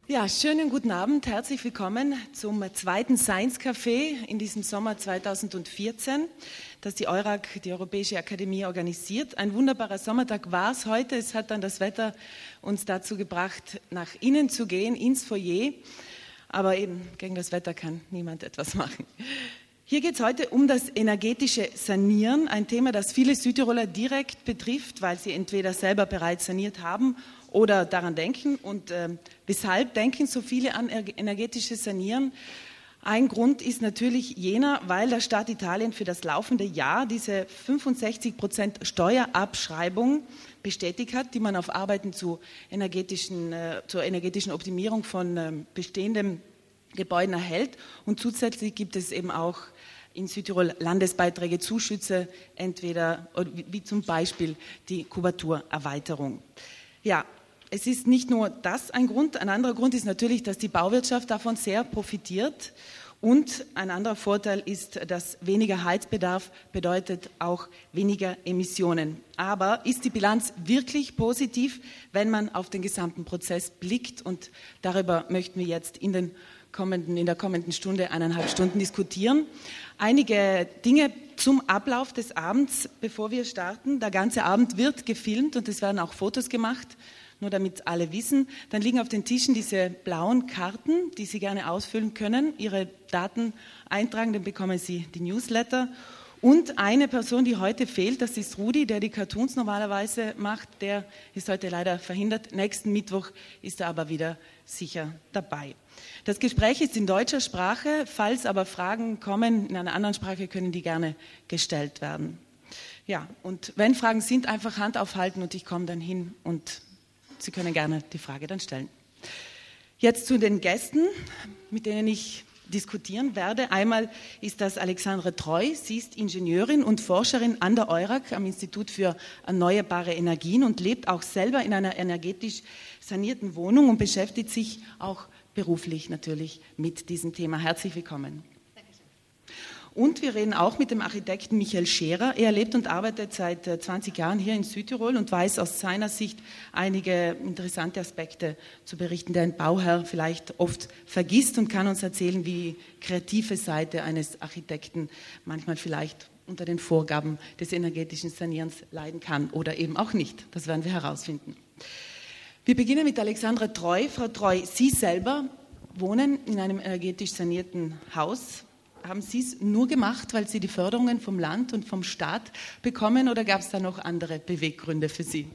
Ja, schönen guten Abend, herzlich willkommen zum zweiten Science Café in diesem Sommer 2014, das die EURAC, die Europäische Akademie, organisiert. Ein wunderbarer Sommertag war es heute. Es hat dann das Wetter uns dazu gebracht, nach innen zu gehen, ins Foyer. Aber eben gegen das Wetter kann niemand etwas machen. Hier geht es heute um das energetische Sanieren, ein Thema, das viele Südtiroler direkt betrifft, weil sie entweder selber bereits saniert haben oder daran denken. Und weshalb denken so viele an energetisches Sanieren? Ein Grund ist natürlich jener, weil der Staat Italien für das laufende Jahr diese 65% Steuerabschreibung bestätigt hat, die man auf Arbeiten zur energetischen Optimierung von bestehenden Gebäuden erhält. Und zusätzlich gibt es eben auch in Südtirol Landesbeiträge, Zuschüsse, entweder wie zum Beispiel die Kubaturerweiterung. Ja, es ist nicht nur das ein Grund. Ein anderer Grund ist natürlich, dass die Bauwirtschaft davon sehr profitiert. Und ein anderer Vorteil ist, dass weniger Heizbedarf bedeutet auch weniger Emissionen. Aber ist die Bilanz wirklich positiv, wenn man auf den gesamten Prozess blickt? Und darüber möchten wir jetzt in der kommenden Stunde, 1,5 Stunden diskutieren. Einige Dinge zum Ablauf des Abends, bevor wir starten. Der ganze Abend wird gefilmt und es werden auch Fotos gemacht, nur damit alle wissen. Dann liegen auf den Tischen diese blauen Karten, die Sie gerne ausfüllen können, Ihre Daten eintragen, dann bekommen Sie die Newsletter. Und eine Person, die heute fehlt, das ist Rudi, der die Cartoons normalerweise macht, der ist heute leider verhindert. Nächsten Mittwoch ist er aber wieder sicher dabei. Das Gespräch ist in deutscher Sprache, falls aber Fragen kommen in einer anderen Sprache, können die gerne gestellt werden. Ja, und wenn Fragen sind, einfach Hand aufhalten und ich komme dann hin und Sie können gerne die Frage dann stellen. Jetzt zu den Gästen, mit denen ich diskutieren werde. Einmal ist das Alexandre Treu. Sie ist Ingenieurin und Forscherin an der EURAC am Institut für erneuerbare Energien und lebt auch selber in einer energetisch sanierten Wohnung und beschäftigt sich auch beruflich natürlich mit diesem Thema. Herzlich willkommen. Und wir reden auch mit dem Architekten Michael Scherer. Er lebt und arbeitet seit 20 Jahren hier in Südtirol und weiß aus seiner Sicht einige interessante Aspekte zu berichten, die ein Bauherr vielleicht oft vergisst, und kann uns erzählen, wie die kreative Seite eines Architekten manchmal vielleicht unter den Vorgaben des energetischen Sanierens leiden kann oder eben auch nicht. Das werden wir herausfinden. Wir beginnen mit Alexandra Treu. Frau Treu, Sie selber wohnen in einem energetisch sanierten Haus. Haben Sie es nur gemacht, weil Sie die Förderungen vom Land und vom Staat bekommen, oder gab es da noch andere Beweggründe für Sie?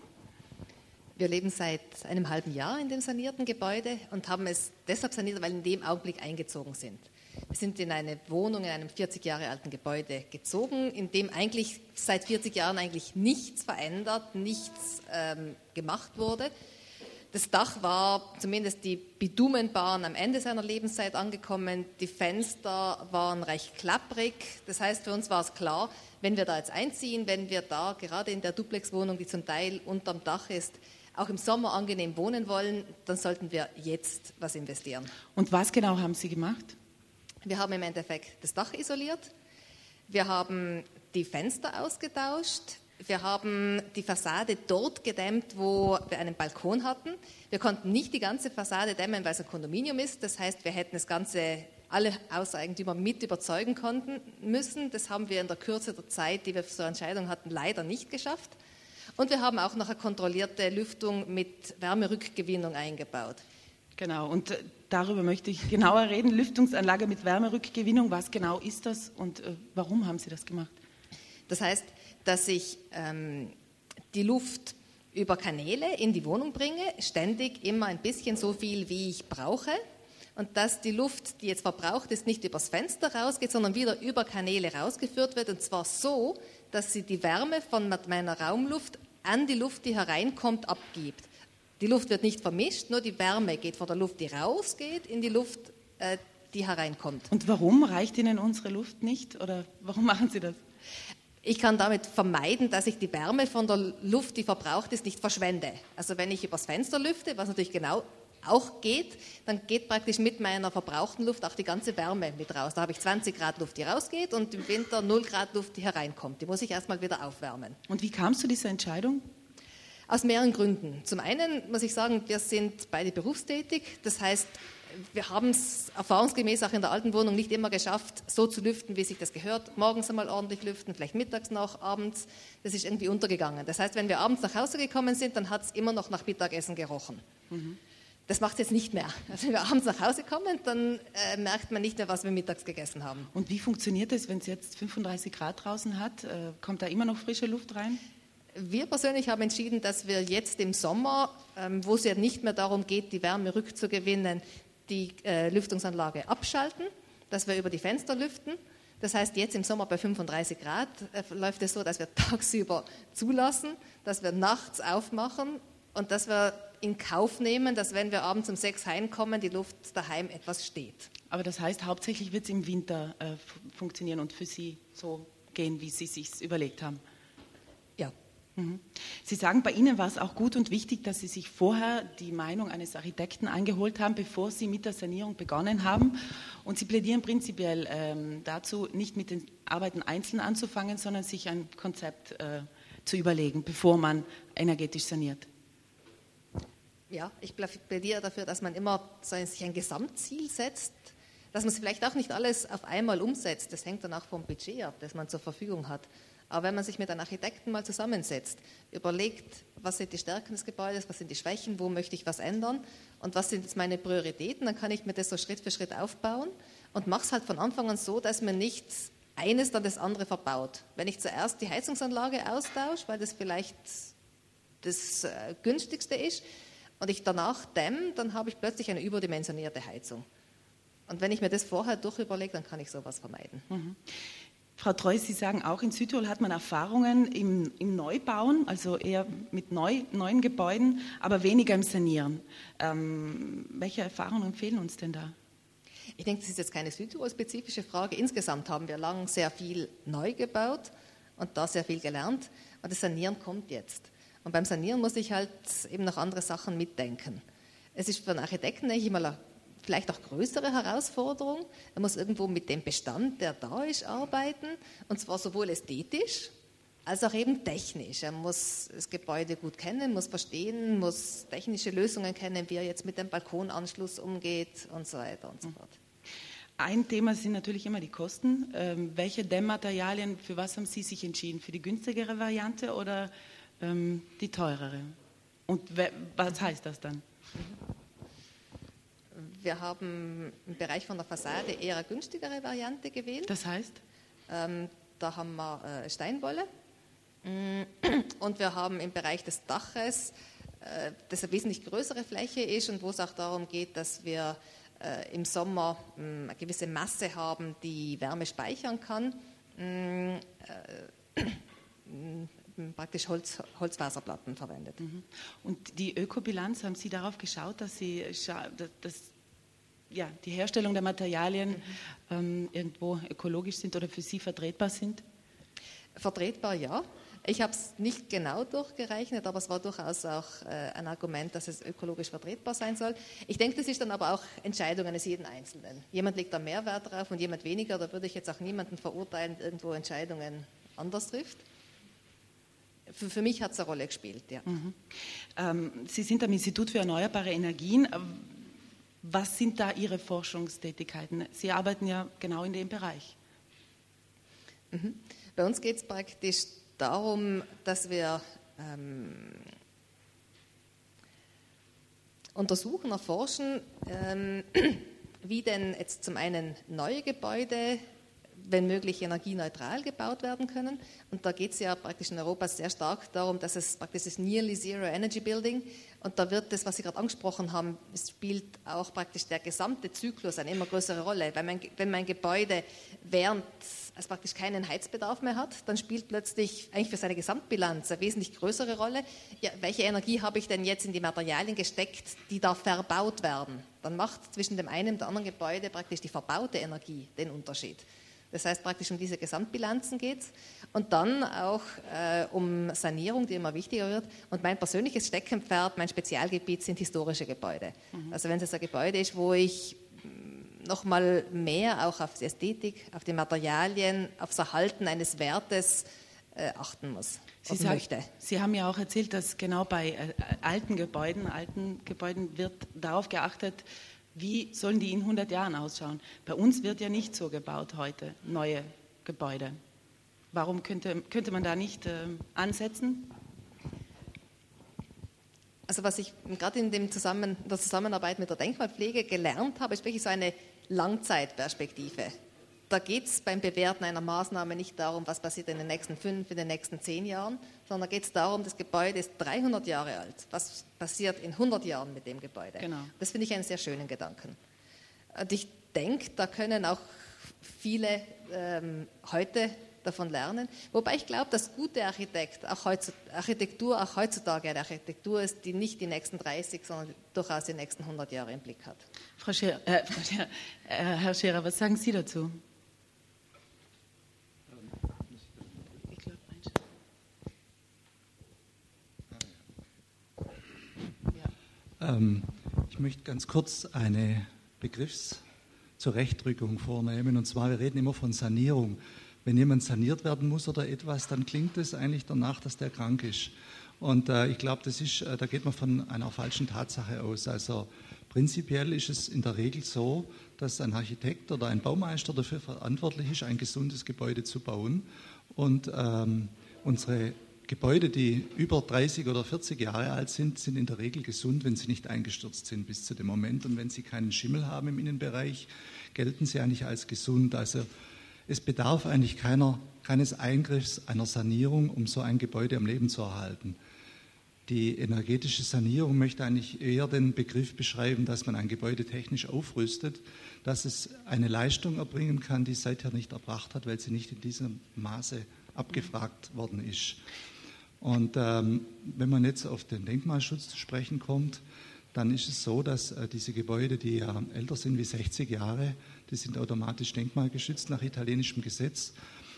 Wir leben seit einem halben Jahr in dem sanierten Gebäude und haben es deshalb saniert, weil wir in dem Augenblick eingezogen sind. Wir sind in eine Wohnung in einem 40 Jahre alten Gebäude gezogen, in dem eigentlich seit 40 Jahren eigentlich nichts verändert, nichts gemacht wurde. Das Dach war, zumindest die Bitumenbahn, am Ende seiner Lebenszeit angekommen. Die Fenster waren recht klapprig. Das heißt, für uns war es klar, wenn wir da jetzt einziehen, wenn wir da gerade in der Duplexwohnung, die zum Teil unterm Dach ist, auch im Sommer angenehm wohnen wollen, dann sollten wir jetzt was investieren. Und was genau haben Sie gemacht? Wir haben im Endeffekt das Dach isoliert. Wir haben die Fenster ausgetauscht. Wir haben die Fassade dort gedämmt, wo wir einen Balkon hatten. Wir konnten nicht die ganze Fassade dämmen, weil es ein Kondominium ist. Das heißt, wir hätten alle Hauseigentümer mit überzeugen müssen. Das haben wir in der Kürze der Zeit, die wir für so eine Entscheidung hatten, leider nicht geschafft. Und wir haben auch noch eine kontrollierte Lüftung mit Wärmerückgewinnung eingebaut. Genau, und darüber möchte ich genauer reden. Lüftungsanlage mit Wärmerückgewinnung, was genau ist das und warum haben Sie das gemacht? Das heißt, dass ich die Luft über Kanäle in die Wohnung bringe, ständig immer ein bisschen so viel, wie ich brauche, und dass die Luft, die jetzt verbraucht ist, nicht übers Fenster rausgeht, sondern wieder über Kanäle rausgeführt wird, und zwar so, dass sie die Wärme von meiner Raumluft an die Luft, die hereinkommt, abgibt. Die Luft wird nicht vermischt, nur die Wärme geht von der Luft, die rausgeht, in die Luft, die hereinkommt. Und warum reicht Ihnen unsere Luft nicht, oder warum machen Sie das? Ich kann damit vermeiden, dass ich die Wärme von der Luft, die verbraucht ist, nicht verschwende. Also wenn ich übers Fenster lüfte, was natürlich genau auch geht, dann geht praktisch mit meiner verbrauchten Luft auch die ganze Wärme mit raus. Da habe ich 20 Grad Luft, die rausgeht, und im Winter 0 Grad Luft, die hereinkommt. Die muss ich erstmal wieder aufwärmen. Und wie kam es zu dieser Entscheidung? Aus mehreren Gründen. Zum einen muss ich sagen, wir sind beide berufstätig. Das heißt, wir haben es erfahrungsgemäß auch in der alten Wohnung nicht immer geschafft, so zu lüften, wie sich das gehört. Morgens einmal ordentlich lüften, vielleicht mittags noch, abends. Das ist irgendwie untergegangen. Das heißt, wenn wir abends nach Hause gekommen sind, dann hat es immer noch nach Mittagessen gerochen. Das macht es jetzt nicht mehr. Also wenn wir abends nach Hause kommen, dann merkt man nicht mehr, was wir mittags gegessen haben. Und wie funktioniert das, wenn es jetzt 35 Grad draußen hat? Kommt da immer noch frische Luft rein? Wir persönlich haben entschieden, dass wir jetzt im Sommer, wo es ja nicht mehr darum geht, die Wärme rückzugewinnen, die Lüftungsanlage abschalten, dass wir über die Fenster lüften. Das heißt, jetzt im Sommer bei 35 Grad läuft es so, dass wir tagsüber zulassen, dass wir nachts aufmachen und dass wir in Kauf nehmen, dass wenn wir abends um 6 heimkommen, die Luft daheim etwas steht. Aber das heißt, hauptsächlich wird es im Winter funktionieren und für Sie so gehen, wie Sie es sich überlegt haben. Ja. Sie sagen, bei Ihnen war es auch gut und wichtig, dass Sie sich vorher die Meinung eines Architekten eingeholt haben, bevor Sie mit der Sanierung begonnen haben. Und Sie plädieren prinzipiell dazu, nicht mit den Arbeiten einzeln anzufangen, sondern sich ein Konzept zu überlegen, bevor man energetisch saniert. Ja, ich plädiere dafür, dass man immer sich ein Gesamtziel setzt, dass man vielleicht auch nicht alles auf einmal umsetzt. Das hängt dann auch vom Budget ab, das man zur Verfügung hat. Aber wenn man sich mit einem Architekten mal zusammensetzt, überlegt, was sind die Stärken des Gebäudes, was sind die Schwächen, wo möchte ich was ändern und was sind jetzt meine Prioritäten, dann kann ich mir das so Schritt für Schritt aufbauen und mache es halt von Anfang an so, dass man nicht eines dann das andere verbaut. Wenn ich zuerst die Heizungsanlage austausche, weil das vielleicht das günstigste ist und ich danach dämme, dann habe ich plötzlich eine überdimensionierte Heizung. Und wenn ich mir das vorher durchüberlege, dann kann ich sowas vermeiden. Frau Treu, Sie sagen auch, in Südtirol hat man Erfahrungen im Neubauen, also eher mit neuen Gebäuden, aber weniger im Sanieren. Welche Erfahrungen fehlen uns denn da? Ich denke, das ist jetzt keine Südtirol-spezifische Frage. Insgesamt haben wir lang sehr viel neu gebaut und da sehr viel gelernt. Und das Sanieren kommt jetzt. Und beim Sanieren muss ich halt eben noch andere Sachen mitdenken. Es ist für einen Architekten, denke ich mal, vielleicht auch größere Herausforderung. Er muss irgendwo mit dem Bestand, der da ist, arbeiten, und zwar sowohl ästhetisch als auch eben technisch. Er muss das Gebäude gut kennen, muss verstehen, muss technische Lösungen kennen, wie er jetzt mit dem Balkonanschluss umgeht und so weiter und so fort. Ein Thema sind natürlich immer die Kosten. Welche Dämmmaterialien, für was haben Sie sich entschieden? Für die günstigere Variante oder die teurere? Und was heißt das dann? Wir haben im Bereich von der Fassade eher eine günstigere Variante gewählt. Das heißt? Da haben wir Steinwolle. Und wir haben im Bereich des Daches, das eine wesentlich größere Fläche ist und wo es auch darum geht, dass wir im Sommer eine gewisse Masse haben, die Wärme speichern kann, praktisch Holzfaserplatten verwendet. Und die Ökobilanz, haben Sie darauf geschaut, dass Sie die Herstellung der Materialien irgendwo ökologisch sind oder für Sie vertretbar sind? Vertretbar, ja. Ich habe es nicht genau durchgerechnet, aber es war durchaus auch ein Argument, dass es ökologisch vertretbar sein soll. Ich denke, das ist dann aber auch Entscheidung eines jeden Einzelnen. Jemand legt da mehr Wert drauf und jemand weniger. Da würde ich jetzt auch niemanden verurteilen, der irgendwo Entscheidungen anders trifft. Für mich hat es eine Rolle gespielt, ja. Sie sind am Institut für Erneuerbare Energien. Was sind da Ihre Forschungstätigkeiten? Sie arbeiten ja genau in dem Bereich. Bei uns geht es praktisch darum, dass wir untersuchen, erforschen, wie denn jetzt zum einen neue Gebäude, wenn möglich, energieneutral gebaut werden können. Und da geht es ja praktisch in Europa sehr stark darum, dass es praktisch das Nearly Zero Energy Building, und da wird das, was Sie gerade angesprochen haben, es spielt auch praktisch der gesamte Zyklus eine immer größere Rolle. Wenn mein Gebäude während es praktisch keinen Heizbedarf mehr hat, dann spielt plötzlich eigentlich für seine Gesamtbilanz eine wesentlich größere Rolle. Ja, welche Energie habe ich denn jetzt in die Materialien gesteckt, die da verbaut werden? Dann macht zwischen dem einen und dem anderen Gebäude praktisch die verbaute Energie den Unterschied. Das heißt, praktisch um diese Gesamtbilanzen geht es. Und dann auch um Sanierung, die immer wichtiger wird. Und mein persönliches Steckenpferd, mein Spezialgebiet sind historische Gebäude. Also wenn es jetzt ein Gebäude ist, wo ich nochmal mehr auch auf die Ästhetik, auf die Materialien, aufs Erhalten eines Wertes achten muss. Sie haben ja auch erzählt, dass genau bei alten Gebäuden wird darauf geachtet, wie sollen die in 100 Jahren ausschauen. Bei uns wird ja nicht so gebaut heute, neue Gebäude. Warum könnte man da nicht ansetzen? Also was ich gerade in der Zusammenarbeit mit der Denkmalpflege gelernt habe, ist wirklich so eine Langzeitperspektive. Da geht es beim Bewerten einer Maßnahme nicht darum, was passiert in den nächsten 5, in den nächsten 10 Jahren, sondern da geht es darum, das Gebäude ist 300 Jahre alt. Was passiert in 100 Jahren mit dem Gebäude? Genau. Das finde ich einen sehr schönen Gedanken. Und ich denke, da können auch viele heute davon lernen. Wobei ich glaube, dass gute Architektur auch heutzutage eine Architektur ist, die nicht die nächsten 30, sondern durchaus die nächsten 100 Jahre im Blick hat. Herr Scherer, was sagen Sie dazu? Ich möchte ganz kurz eine Begriffszurechtdrückung vornehmen. Und zwar, wir reden immer von Sanierung. Wenn jemand saniert werden muss oder etwas, dann klingt es eigentlich danach, dass der krank ist. Und ich glaube, da geht man von einer falschen Tatsache aus. Also prinzipiell ist es in der Regel so, dass ein Architekt oder ein Baumeister dafür verantwortlich ist, ein gesundes Gebäude zu bauen. Und unsere Gebäude, die über 30 oder 40 Jahre alt sind, sind in der Regel gesund, wenn sie nicht eingestürzt sind bis zu dem Moment. Und wenn sie keinen Schimmel haben im Innenbereich, gelten sie eigentlich als gesund. Also es bedarf eigentlich keines Eingriffs, einer Sanierung, um so ein Gebäude am Leben zu erhalten. Die energetische Sanierung möchte eigentlich eher den Begriff beschreiben, dass man ein Gebäude technisch aufrüstet, dass es eine Leistung erbringen kann, die es seither nicht erbracht hat, weil sie nicht in diesem Maße abgefragt worden ist. Und wenn man jetzt auf den Denkmalschutz zu sprechen kommt, dann ist es so, dass diese Gebäude, die ja älter sind wie 60 Jahre, die sind automatisch denkmalgeschützt nach italienischem Gesetz.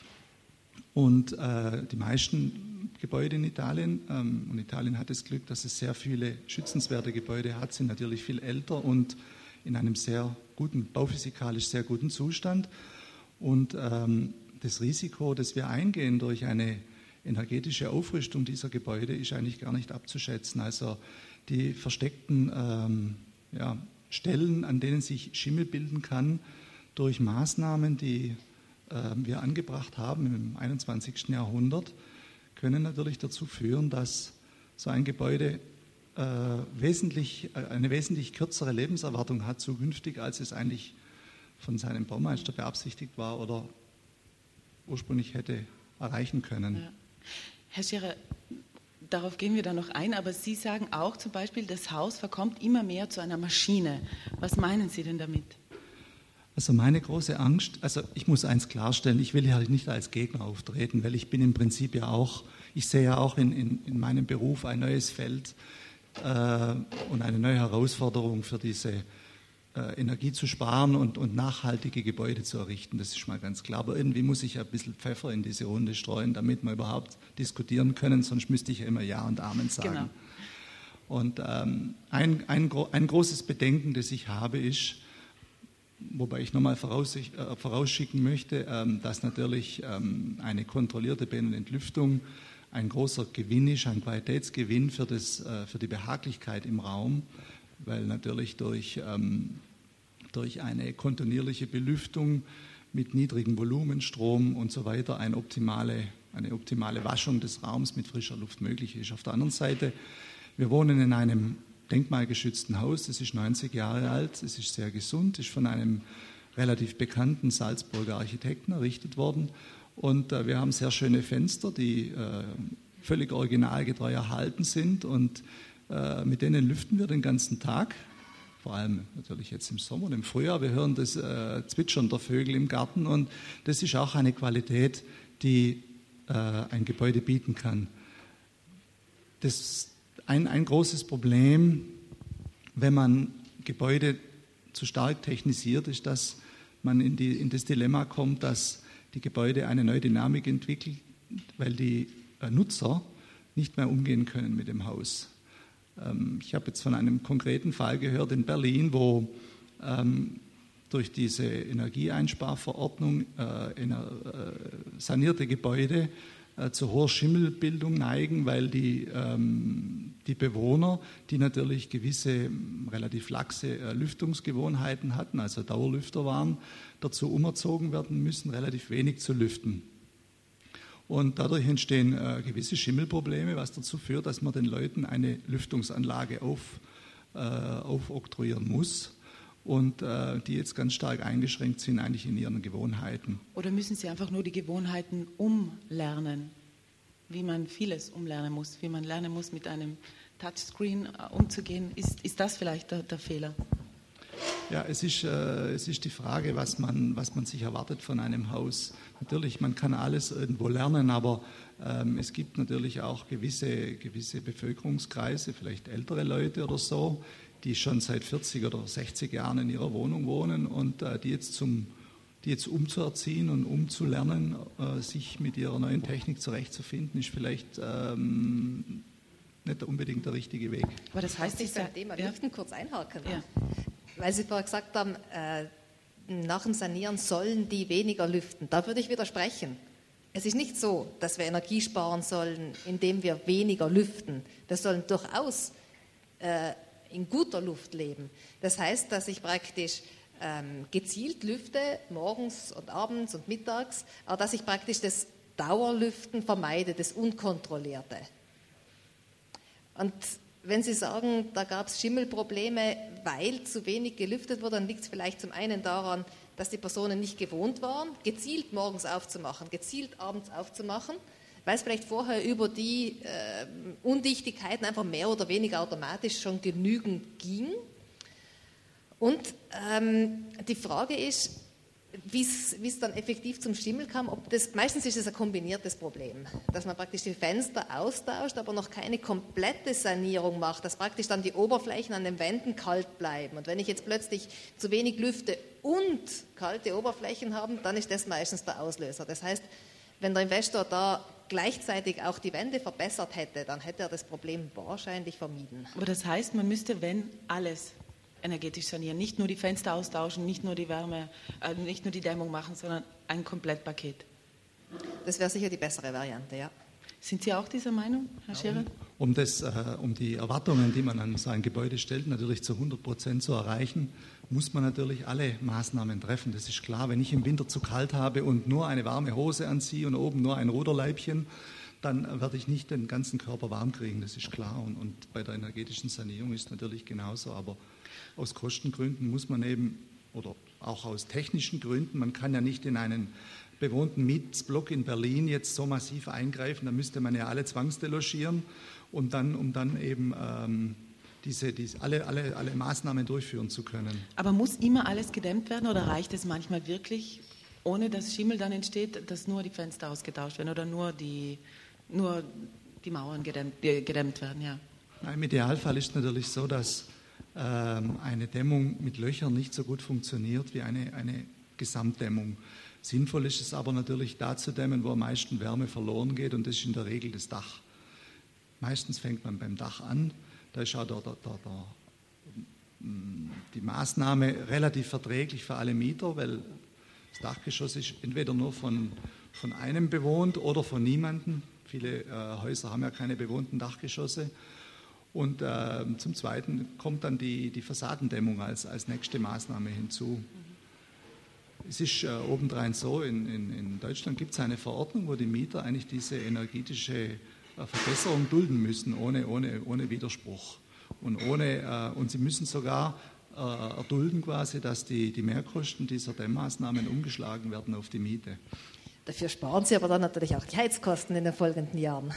Und die meisten Gebäude in Italien, und Italien hat das Glück, dass es sehr viele schützenswerte Gebäude hat, sind natürlich viel älter und in einem sehr guten, bauphysikalisch sehr guten Zustand. Und das Risiko, das wir eingehen durch eine energetische Aufrüstung dieser Gebäude, ist eigentlich gar nicht abzuschätzen. Also die versteckten Stellen, an denen sich Schimmel bilden kann, durch Maßnahmen, die wir angebracht haben im 21. Jahrhundert, können natürlich dazu führen, dass so ein Gebäude eine wesentlich kürzere Lebenserwartung hat zukünftig, als es eigentlich von seinem Baumeister beabsichtigt war oder ursprünglich hätte erreichen können. Ja. Herr Scherer, darauf gehen wir dann noch ein, aber Sie sagen auch zum Beispiel, das Haus verkommt immer mehr zu einer Maschine. Was meinen Sie denn damit? Also meine große Angst, also ich muss eins klarstellen, ich will hier nicht als Gegner auftreten, weil ich bin im Prinzip ja auch, ich sehe ja auch in meinem Beruf ein neues Feld und eine neue Herausforderung für diese Energie zu sparen und nachhaltige Gebäude zu errichten, das ist mal ganz klar. Aber irgendwie muss ich ja ein bisschen Pfeffer in diese Runde streuen, damit wir überhaupt diskutieren können, sonst müsste ich ja immer Ja und Amen sagen. Genau. Und ein großes Bedenken, das ich habe, ist, wobei ich nochmal vorausschicken möchte, dass natürlich eine kontrollierte Benn- und Entlüftung ein großer Gewinn ist, ein Qualitätsgewinn für die Behaglichkeit im Raum, weil natürlich durch eine kontinuierliche Belüftung mit niedrigem Volumenstrom und so weiter eine optimale Waschung des Raums mit frischer Luft möglich ist. Auf der anderen Seite, wir wohnen in einem denkmalgeschützten Haus, das ist 90 Jahre alt, es ist sehr gesund, ist von einem relativ bekannten Salzburger Architekten errichtet worden und wir haben sehr schöne Fenster, die völlig originalgetreu erhalten sind und mit denen lüften wir den ganzen Tag, vor allem natürlich jetzt im Sommer und im Frühjahr. Wir hören das Zwitschern der Vögel im Garten und das ist auch eine Qualität, die ein Gebäude bieten kann. Ein großes Problem, wenn man Gebäude zu stark technisiert, ist, dass man in das Dilemma kommt, dass die Gebäude eine neue Dynamik entwickeln, weil die Nutzer nicht mehr umgehen können mit dem Haus. Ich habe jetzt von einem konkreten Fall gehört in Berlin, wo durch diese Energieeinsparverordnung sanierte Gebäude zu hoher Schimmelbildung neigen, weil die Bewohner, die natürlich gewisse relativ laxe Lüftungsgewohnheiten hatten, also Dauerlüfter waren, dazu umerzogen werden müssen, relativ wenig zu lüften. Und dadurch entstehen gewisse Schimmelprobleme, was dazu führt, dass man den Leuten eine Lüftungsanlage aufoktroyieren muss und die jetzt ganz stark eingeschränkt sind eigentlich in ihren Gewohnheiten. Oder müssen sie einfach nur die Gewohnheiten umlernen, wie man vieles umlernen muss, wie man lernen muss, mit einem Touchscreen umzugehen? Ist das vielleicht der Fehler? Ja, es ist die Frage, was man sich erwartet von einem Haus. Natürlich, man kann alles irgendwo lernen, aber es gibt natürlich auch gewisse Bevölkerungskreise, vielleicht ältere Leute oder so, die schon seit 40 oder 60 Jahren in ihrer Wohnung wohnen und die jetzt umzuerziehen und umzulernen, sich mit ihrer neuen Technik zurechtzufinden, ist vielleicht nicht unbedingt der richtige Weg. Aber das heißt, ich beim Thema Lüften kurz einhaken. Ja. Weil Sie vorher gesagt haben, nach dem Sanieren sollen die weniger lüften. Da würde ich widersprechen. Es ist nicht so, dass wir Energie sparen sollen, indem wir weniger lüften. Wir sollen durchaus in guter Luft leben. Das heißt, dass ich praktisch gezielt lüfte, morgens und abends und mittags, aber dass ich praktisch das Dauerlüften vermeide, das Unkontrollierte. Und wenn Sie sagen, da gab es Schimmelprobleme, weil zu wenig gelüftet wurde, dann liegt es vielleicht zum einen daran, dass die Personen nicht gewohnt waren, gezielt morgens aufzumachen, gezielt abends aufzumachen, weil es vielleicht vorher über die Undichtigkeiten einfach mehr oder weniger automatisch schon genügend ging. Und die Frage ist, wie es dann effektiv zum Schimmel kam, meistens ist es ein kombiniertes Problem, dass man praktisch die Fenster austauscht, aber noch keine komplette Sanierung macht, dass praktisch dann die Oberflächen an den Wänden kalt bleiben. Und wenn ich jetzt plötzlich zu wenig lüfte und kalte Oberflächen habe, dann ist das meistens der Auslöser. Das heißt, wenn der Investor da gleichzeitig auch die Wände verbessert hätte, dann hätte er das Problem wahrscheinlich vermieden. Aber das heißt, man müsste, wenn alles energetisch sanieren, nicht nur die Fenster austauschen, nicht nur die Wärme, nicht nur die Dämmung machen, sondern ein Komplettpaket. Das wäre sicher die bessere Variante, ja. Sind Sie auch dieser Meinung, Herr Scherer? Um die Erwartungen, die man an so ein Gebäude stellt, natürlich zu 100% zu erreichen, muss man natürlich alle Maßnahmen treffen. Das ist klar, wenn ich im Winter zu kalt habe und nur eine warme Hose anziehe und oben nur ein Ruderleibchen, dann werde ich nicht den ganzen Körper warm kriegen, das ist klar. Und bei der energetischen Sanierung ist es natürlich genauso, aber aus Kostengründen muss man eben, oder auch aus technischen Gründen, man kann ja nicht in einen bewohnten Mietsblock in Berlin jetzt so massiv eingreifen, da müsste man ja alle zwangsdelogieren, um dann eben alle Maßnahmen durchführen zu können. Aber muss immer alles gedämmt werden oder reicht es manchmal wirklich, ohne dass Schimmel dann entsteht, dass nur die Fenster ausgetauscht werden oder nur die Mauern gedämmt werden? Ja. Im Idealfall ist es natürlich so, dass eine Dämmung mit Löchern nicht so gut funktioniert wie eine Gesamtdämmung. Sinnvoll ist es aber natürlich da zu dämmen, wo am meisten Wärme verloren geht, und das ist in der Regel das Dach. Meistens fängt man beim Dach an, da ist auch die Maßnahme relativ verträglich für alle Mieter, weil das Dachgeschoss ist entweder nur von einem bewohnt oder von niemandem. Viele Häuser haben ja keine bewohnten Dachgeschosse. Und zum Zweiten kommt dann die Fassadendämmung als nächste Maßnahme hinzu. Es ist obendrein so, in Deutschland gibt es eine Verordnung, wo die Mieter eigentlich diese energetische Verbesserung dulden müssen, ohne Widerspruch. Und sie müssen sogar erdulden quasi, dass die Mehrkosten dieser Dämmmaßnahmen umgeschlagen werden auf die Miete. Dafür sparen Sie aber dann natürlich auch die Heizkosten in den folgenden Jahren.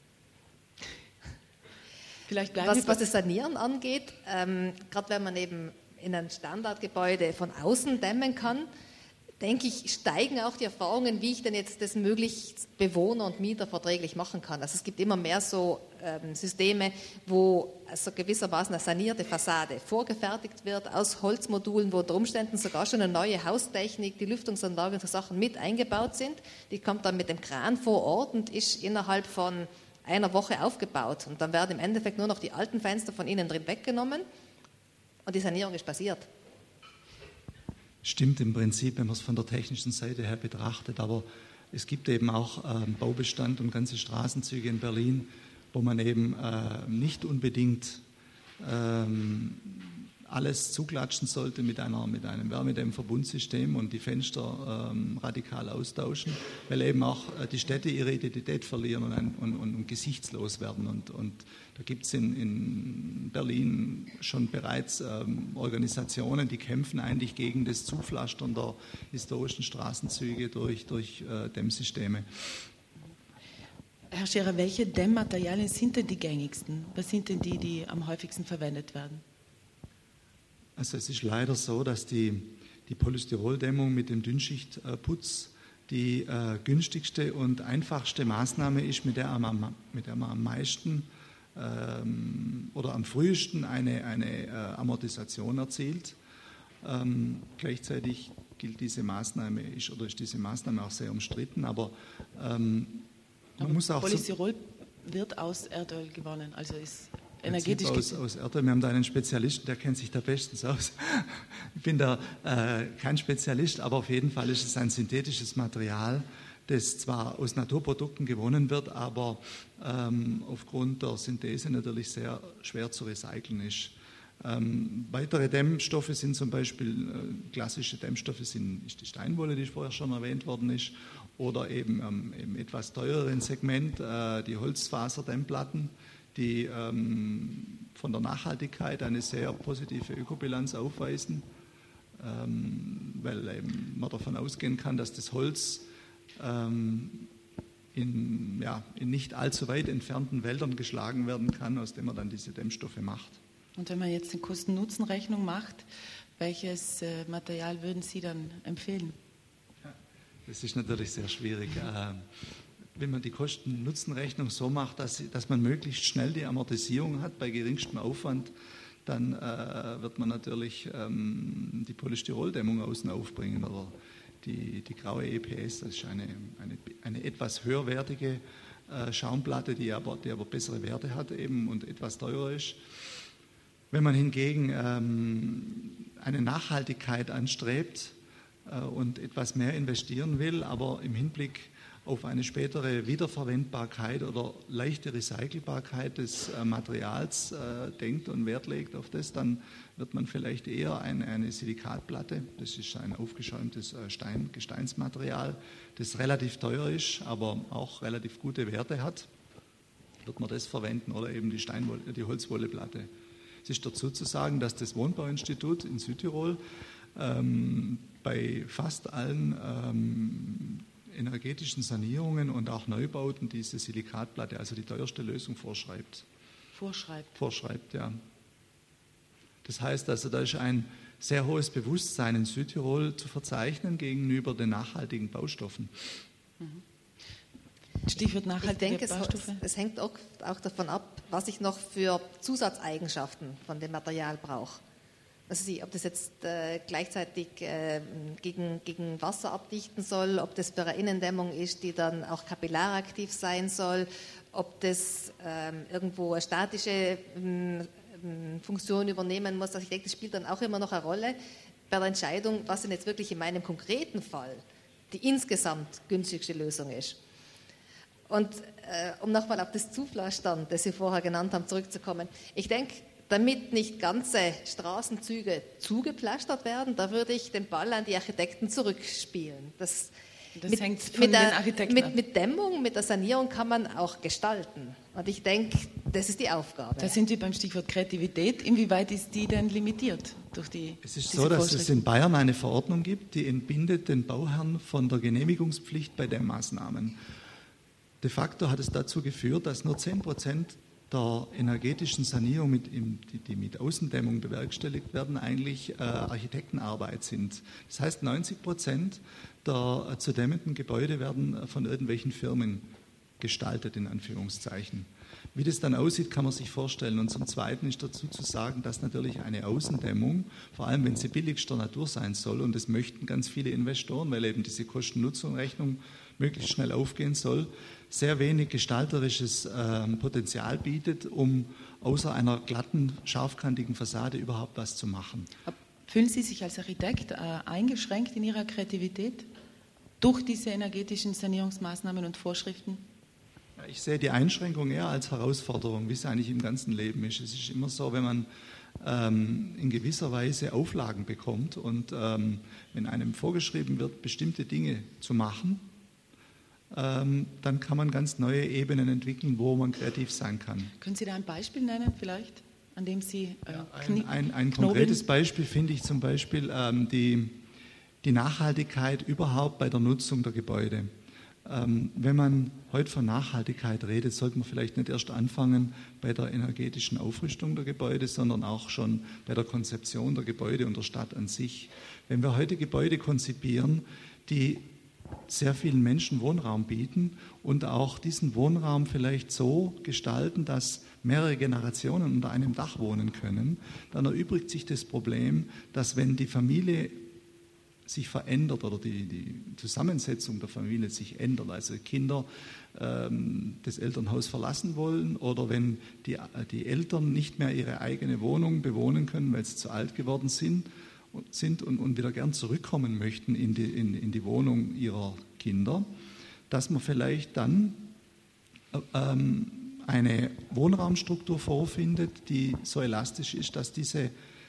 Was das Sanieren angeht, gerade wenn man eben in ein Standardgebäude von außen dämmen kann, denke ich, steigen auch die Erfahrungen, wie ich denn jetzt das möglichst Bewohner und Mieter verträglich machen kann. Also es gibt immer mehr so Systeme, wo also gewissermaßen eine sanierte Fassade vorgefertigt wird aus Holzmodulen, wo unter Umständen sogar schon eine neue Haustechnik, die Lüftungsanlagen und so Sachen mit eingebaut sind. Die kommt dann mit dem Kran vor Ort und ist innerhalb von einer Woche aufgebaut. Und dann werden im Endeffekt nur noch die alten Fenster von innen drin weggenommen und die Sanierung ist passiert. Stimmt im Prinzip, wenn man es von der technischen Seite her betrachtet, aber es gibt eben auch Baubestand und ganze Straßenzüge in Berlin, wo man eben nicht unbedingt alles zuklatschen sollte mit einem Wärmedämmverbundsystem und die Fenster radikal austauschen, weil eben auch die Städte ihre Identität verlieren und gesichtslos werden. Und da gibt es in Berlin schon bereits Organisationen, die kämpfen eigentlich gegen das Zupflastern der historischen Straßenzüge durch Dämmsysteme. Herr Scherer, welche Dämmmaterialien sind denn die gängigsten? Was sind denn die am häufigsten verwendet werden? Also es ist leider so, dass die Polystyroldämmung mit dem Dünnschichtputz die günstigste und einfachste Maßnahme ist, mit der man am meisten oder am frühesten eine Amortisation erzielt. Gleichzeitig ist diese Maßnahme auch sehr umstritten, aber man muss auch... Polystyrol wird aus Erdöl gewonnen, also ist... energetisch aus Erdöl. Wir haben da einen Spezialisten, der kennt sich da bestens aus. Ich bin da kein Spezialist, aber auf jeden Fall ist es ein synthetisches Material, das zwar aus Naturprodukten gewonnen wird, aber aufgrund der Synthese natürlich sehr schwer zu recyceln ist. Weitere Dämmstoffe sind zum Beispiel, klassische Dämmstoffe ist die Steinwolle, die vorher schon erwähnt worden ist, oder eben im etwas teureren Segment die Holzfaserdämmplatten, die von der Nachhaltigkeit eine sehr positive Ökobilanz aufweisen, weil eben man davon ausgehen kann, dass das Holz in nicht allzu weit entfernten Wäldern geschlagen werden kann, aus dem man dann diese Dämmstoffe macht. Und wenn man jetzt eine Kosten-Nutzen-Rechnung macht, welches Material würden Sie dann empfehlen? Das ist natürlich sehr schwierig. Wenn man die Kosten-Nutzen-Rechnung so macht, dass man möglichst schnell die Amortisierung hat bei geringstem Aufwand, dann wird man natürlich die Polystyroldämmung außen aufbringen oder die graue EPS. Das ist eine etwas höherwertige Schaumplatte, die aber bessere Werte hat eben und etwas teurer ist. Wenn man hingegen eine Nachhaltigkeit anstrebt und etwas mehr investieren will, aber im Hinblick auf eine spätere Wiederverwendbarkeit oder leichte Recycelbarkeit des Materials denkt und Wert legt auf das, dann wird man vielleicht eher eine Silikatplatte, das ist ein aufgeschäumtes Gesteinsmaterial, das relativ teuer ist, aber auch relativ gute Werte hat, wird man das verwenden oder eben die Holzwolleplatte. Es ist dazu zu sagen, dass das Wohnbauinstitut in Südtirol bei fast allen energetischen Sanierungen und auch Neubauten diese Silikatplatte, also die teuerste Lösung, vorschreibt. Vorschreibt, ja. Das heißt also, da ist ein sehr hohes Bewusstsein in Südtirol zu verzeichnen gegenüber den nachhaltigen Baustoffen. Stichwort nachhaltige Baustoffe. Es hängt auch davon ab, was ich noch für Zusatzeigenschaften von dem Material brauche. Also ob das jetzt gleichzeitig gegen Wasser abdichten soll, ob das für eine Innendämmung ist, die dann auch kapillaraktiv sein soll, ob das irgendwo eine statische Funktion übernehmen muss. Also ich denke, das spielt dann auch immer noch eine Rolle bei der Entscheidung, was denn jetzt wirklich in meinem konkreten Fall die insgesamt günstigste Lösung ist. Und um nochmal auf das Zuflastern, das Sie vorher genannt haben, zurückzukommen. Ich denke, damit nicht ganze Straßenzüge zugepflastert werden, da würde ich den Ball an die Architekten zurückspielen. Das hängt von den Architekten ab. Mit Dämmung, mit der Sanierung kann man auch gestalten. Und ich denke, das ist die Aufgabe. Da sind wir beim Stichwort Kreativität. Inwieweit ist die denn limitiert durch die? Es ist so, dass es in Bayern eine Verordnung gibt, die entbindet den Bauherrn von der Genehmigungspflicht bei Dämmmaßnahmen. De facto hat es dazu geführt, dass nur 10% der energetischen Sanierung, die mit Außendämmung bewerkstelligt werden, eigentlich Architektenarbeit sind. Das heißt, 90% der zu dämmenden Gebäude werden von irgendwelchen Firmen gestaltet, in Anführungszeichen. Wie das dann aussieht, kann man sich vorstellen. Und zum Zweiten ist dazu zu sagen, dass natürlich eine Außendämmung, vor allem wenn sie billigster Natur sein soll, und das möchten ganz viele Investoren, weil eben diese Kosten-Nutzen-Rechnung möglichst schnell aufgehen soll, sehr wenig gestalterisches Potenzial bietet, um außer einer glatten, scharfkantigen Fassade überhaupt was zu machen. Fühlen Sie sich als Architekt eingeschränkt in Ihrer Kreativität durch diese energetischen Sanierungsmaßnahmen und Vorschriften? Ich sehe die Einschränkung eher als Herausforderung, wie es eigentlich im ganzen Leben ist. Es ist immer so, wenn man in gewisser Weise Auflagen bekommt und wenn einem vorgeschrieben wird, bestimmte Dinge zu machen, dann kann man ganz neue Ebenen entwickeln, wo man kreativ sein kann. Können Sie da ein Beispiel nennen vielleicht, an dem Sie ein konkretes Beispiel finde ich zum Beispiel die Nachhaltigkeit überhaupt bei der Nutzung der Gebäude. Wenn man heute von Nachhaltigkeit redet, sollte man vielleicht nicht erst anfangen bei der energetischen Aufrüstung der Gebäude, sondern auch schon bei der Konzeption der Gebäude und der Stadt an sich. Wenn wir heute Gebäude konzipieren, die sehr vielen Menschen Wohnraum bieten und auch diesen Wohnraum vielleicht so gestalten, dass mehrere Generationen unter einem Dach wohnen können, dann erübrigt sich das Problem, dass wenn die Familie sich verändert oder die Zusammensetzung der Familie sich ändert, also Kinder das Elternhaus verlassen wollen oder wenn die Eltern nicht mehr ihre eigene Wohnung bewohnen können, weil sie zu alt geworden sind und wieder gern zurückkommen möchten in die Wohnung ihrer Kinder, dass man vielleicht dann eine Wohnraumstruktur vorfindet, die so elastisch ist, dass diese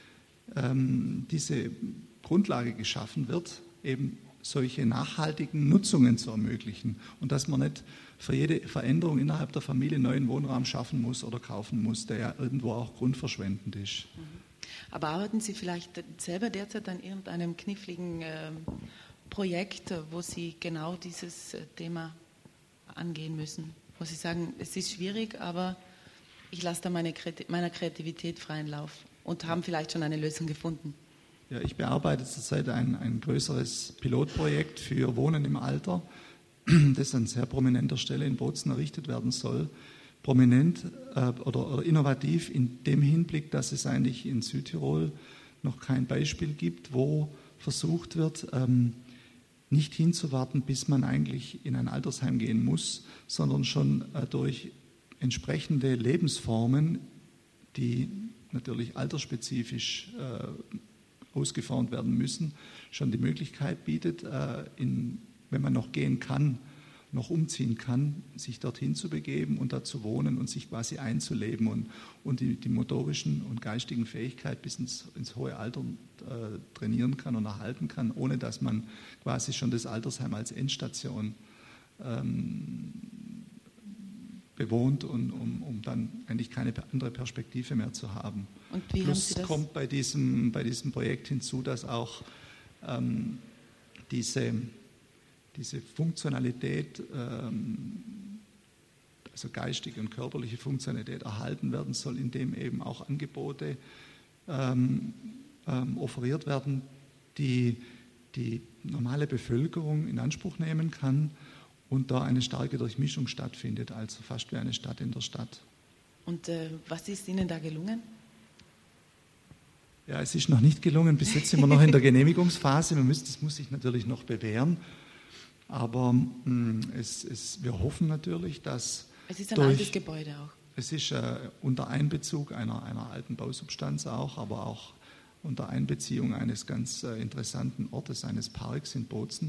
Grundlage geschaffen wird, eben solche nachhaltigen Nutzungen zu ermöglichen und dass man nicht für jede Veränderung innerhalb der Familie neuen Wohnraum schaffen muss oder kaufen muss, der ja irgendwo auch grundverschwendend ist. Aber arbeiten Sie vielleicht selber derzeit an irgendeinem kniffligen Projekt, wo Sie genau dieses Thema angehen müssen? Wo Sie sagen, es ist schwierig, aber ich lasse da meiner Kreativität freien Lauf und haben vielleicht schon eine Lösung gefunden? Ja, ich bearbeite zurzeit ein größeres Pilotprojekt für Wohnen im Alter, das an sehr prominenter Stelle in Bozen errichtet werden soll. Prominent oder innovativ in dem Hinblick, dass es eigentlich in Südtirol noch kein Beispiel gibt, wo versucht wird, nicht hinzuwarten, bis man eigentlich in ein Altersheim gehen muss, sondern schon durch entsprechende Lebensformen, die natürlich altersspezifisch ausgeformt werden müssen, schon die Möglichkeit bietet, wenn man noch gehen kann, noch umziehen kann, sich dorthin zu begeben und da zu wohnen und sich quasi einzuleben und die motorischen und geistigen Fähigkeiten bis ins hohe Alter trainieren kann und erhalten kann, ohne dass man quasi schon das Altersheim als Endstation bewohnt, um dann eigentlich keine andere Perspektive mehr zu haben. Und wie Plus haben Sie das? Kommt bei diesem Projekt hinzu, dass auch diese Funktionalität, also geistige und körperliche Funktionalität erhalten werden soll, indem eben auch Angebote offeriert werden, die die normale Bevölkerung in Anspruch nehmen kann und da eine starke Durchmischung stattfindet, also fast wie eine Stadt in der Stadt. Und was ist Ihnen da gelungen? Ja, es ist noch nicht gelungen. Bis jetzt sind wir noch in der Genehmigungsphase. Das muss sich natürlich noch bewähren. Aber wir hoffen natürlich, dass... Es ist ein altes Gebäude auch. Es ist unter Einbezug einer alten Bausubstanz auch, aber auch unter Einbeziehung eines ganz interessanten Ortes, eines Parks in Bozen,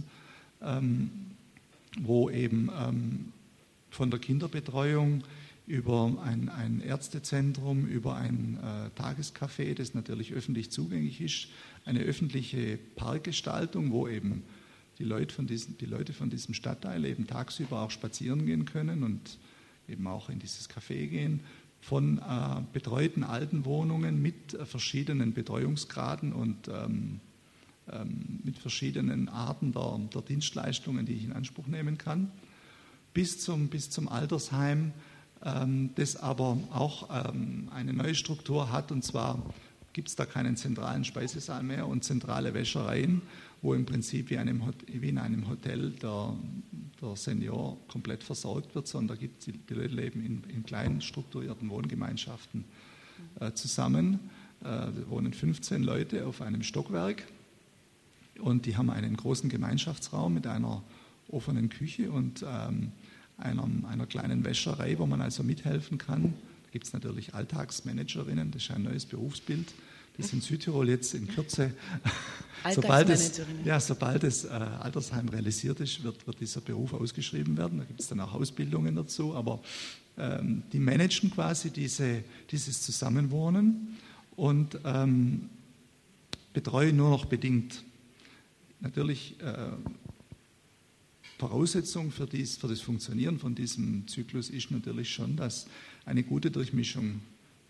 wo eben von der Kinderbetreuung über ein Ärztezentrum, über ein Tagescafé, das natürlich öffentlich zugänglich ist, eine öffentliche Parkgestaltung, wo eben die Leute von diesem Stadtteil eben tagsüber auch spazieren gehen können und eben auch in dieses Café gehen, von betreuten Altenwohnungen mit verschiedenen Betreuungsgraden und mit verschiedenen Arten der Dienstleistungen, die ich in Anspruch nehmen kann, bis zum Altersheim, das aber auch eine neue Struktur hat, und zwar gibt es da keinen zentralen Speisesaal mehr und zentrale Wäschereien, wo im Prinzip wie in einem Hotel der Senior komplett versorgt wird, sondern die Leute leben in kleinen strukturierten Wohngemeinschaften zusammen. Da wohnen 15 Leute auf einem Stockwerk und die haben einen großen Gemeinschaftsraum mit einer offenen Küche und einer kleinen Wäscherei, wo man also mithelfen kann. Da gibt es natürlich Alltagsmanagerinnen, das ist ein neues Berufsbild, das in Südtirol jetzt in Kürze, sobald das Altersheim realisiert ist, wird dieser Beruf ausgeschrieben werden. Da gibt es dann auch Ausbildungen dazu, aber die managen quasi dieses Zusammenwohnen und betreuen nur noch bedingt. Natürlich Voraussetzung für das Funktionieren von diesem Zyklus ist natürlich schon, dass eine gute Durchmischung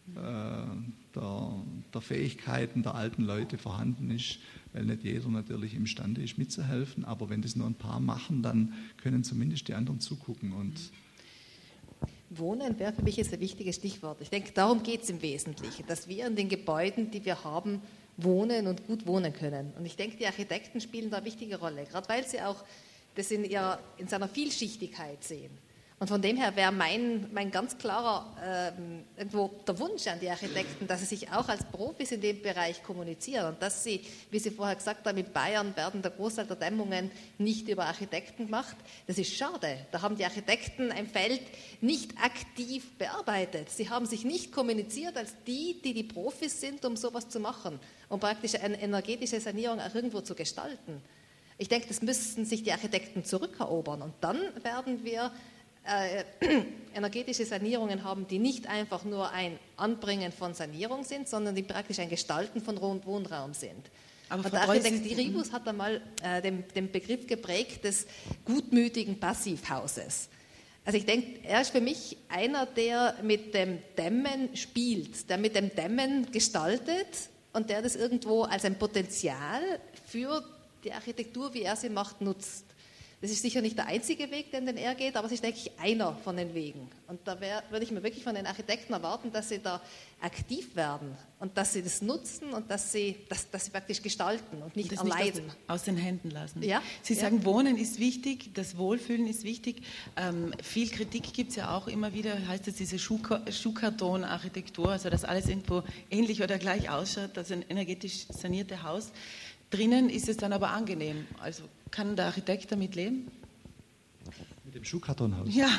der Fähigkeiten der alten Leute vorhanden ist, weil nicht jeder natürlich imstande ist mitzuhelfen, aber wenn das nur ein paar machen, dann können zumindest die anderen zugucken. Und Wohnen wäre für mich jetzt ein wichtiges Stichwort. Ich denke, darum geht es im Wesentlichen, dass wir in den Gebäuden, die wir haben, wohnen und gut wohnen können. Und ich denke, die Architekten spielen da eine wichtige Rolle, gerade weil sie auch das in seiner Vielschichtigkeit sehen. Und von dem her wäre mein ganz klarer irgendwo der Wunsch an die Architekten, dass sie sich auch als Profis in dem Bereich kommunizieren und dass sie, wie Sie vorher gesagt haben, in Bayern werden der Großteil der Dämmungen nicht über Architekten gemacht. Das ist schade. Da haben die Architekten ein Feld nicht aktiv bearbeitet. Sie haben sich nicht kommuniziert als die Profis sind, um sowas zu machen, um praktisch eine energetische Sanierung auch irgendwo zu gestalten. Ich denke, das müssten sich die Architekten zurückerobern und dann werden wir energetische Sanierungen haben, die nicht einfach nur ein Anbringen von Sanierung sind, sondern die praktisch ein Gestalten von Wohnraum sind. Aber und der Architekt Diribus hat einmal den Begriff geprägt des gutmütigen Passivhauses. Also ich denke, er ist für mich einer, der mit dem Dämmen spielt, der mit dem Dämmen gestaltet und der das irgendwo als ein Potenzial für die Architektur, wie er sie macht, nutzt. Das ist sicher nicht der einzige Weg, den er geht, aber es ist, denke ich, einer von den Wegen. Und da würde ich mir wirklich von den Architekten erwarten, dass sie da aktiv werden und dass sie das nutzen und dass sie praktisch gestalten und nicht erleiden. Nicht aus den Händen lassen. Ja? Sie sagen, Wohnen ist wichtig, das Wohlfühlen ist wichtig. Viel Kritik gibt es ja auch immer wieder, heißt es diese Schuhkarton-Architektur, also dass alles irgendwo ähnlich oder gleich ausschaut, das ein energetisch sanierte Haus. Drinnen ist es dann aber angenehm. Also kann der Architekt damit leben? Mit dem Schuhkartonhaus? Ja.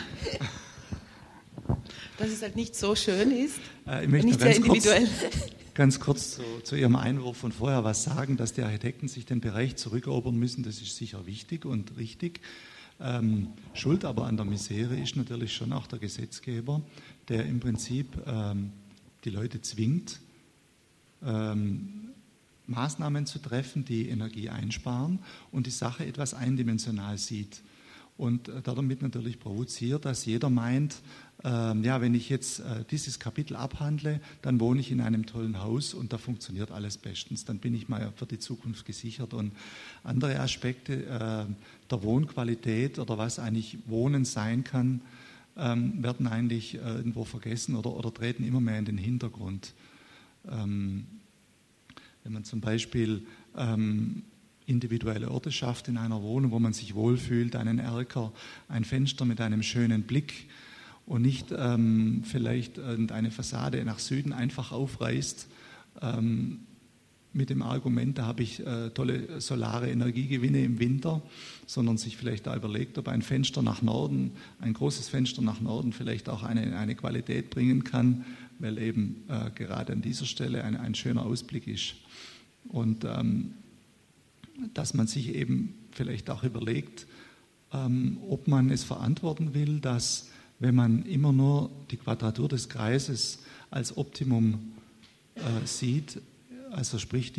Dass es halt nicht so schön ist. Ich möchte nicht sehr individuell. Ganz kurz zu Ihrem Einwurf von vorher was sagen, dass die Architekten sich den Bereich zurückerobern müssen. Das ist sicher wichtig und richtig. Schuld aber an der Misere ist natürlich schon auch der Gesetzgeber, der im Prinzip die Leute zwingt, Maßnahmen zu treffen, die Energie einsparen und die Sache etwas eindimensional sieht. Und damit natürlich provoziert, dass jeder meint, wenn ich jetzt dieses Kapitel abhandle, dann wohne ich in einem tollen Haus und da funktioniert alles bestens. Dann bin ich mal für die Zukunft gesichert. Und andere Aspekte der Wohnqualität oder was eigentlich Wohnen sein kann, werden eigentlich irgendwo vergessen oder treten immer mehr in den Hintergrund. Wenn man zum Beispiel individuelle Orte schafft in einer Wohnung, wo man sich wohlfühlt, einen Erker, ein Fenster mit einem schönen Blick und nicht vielleicht eine Fassade nach Süden einfach aufreißt mit dem Argument, da habe ich tolle solare Energiegewinne im Winter, sondern sich vielleicht da überlegt, ob ein Fenster nach Norden, ein großes Fenster nach Norden vielleicht auch eine Qualität bringen kann, weil eben gerade an dieser Stelle ein schöner Ausblick ist. Und dass man sich eben vielleicht auch überlegt, ob man es verantworten will, dass, wenn man immer nur die Quadratur des Kreises als Optimum sieht, also sprich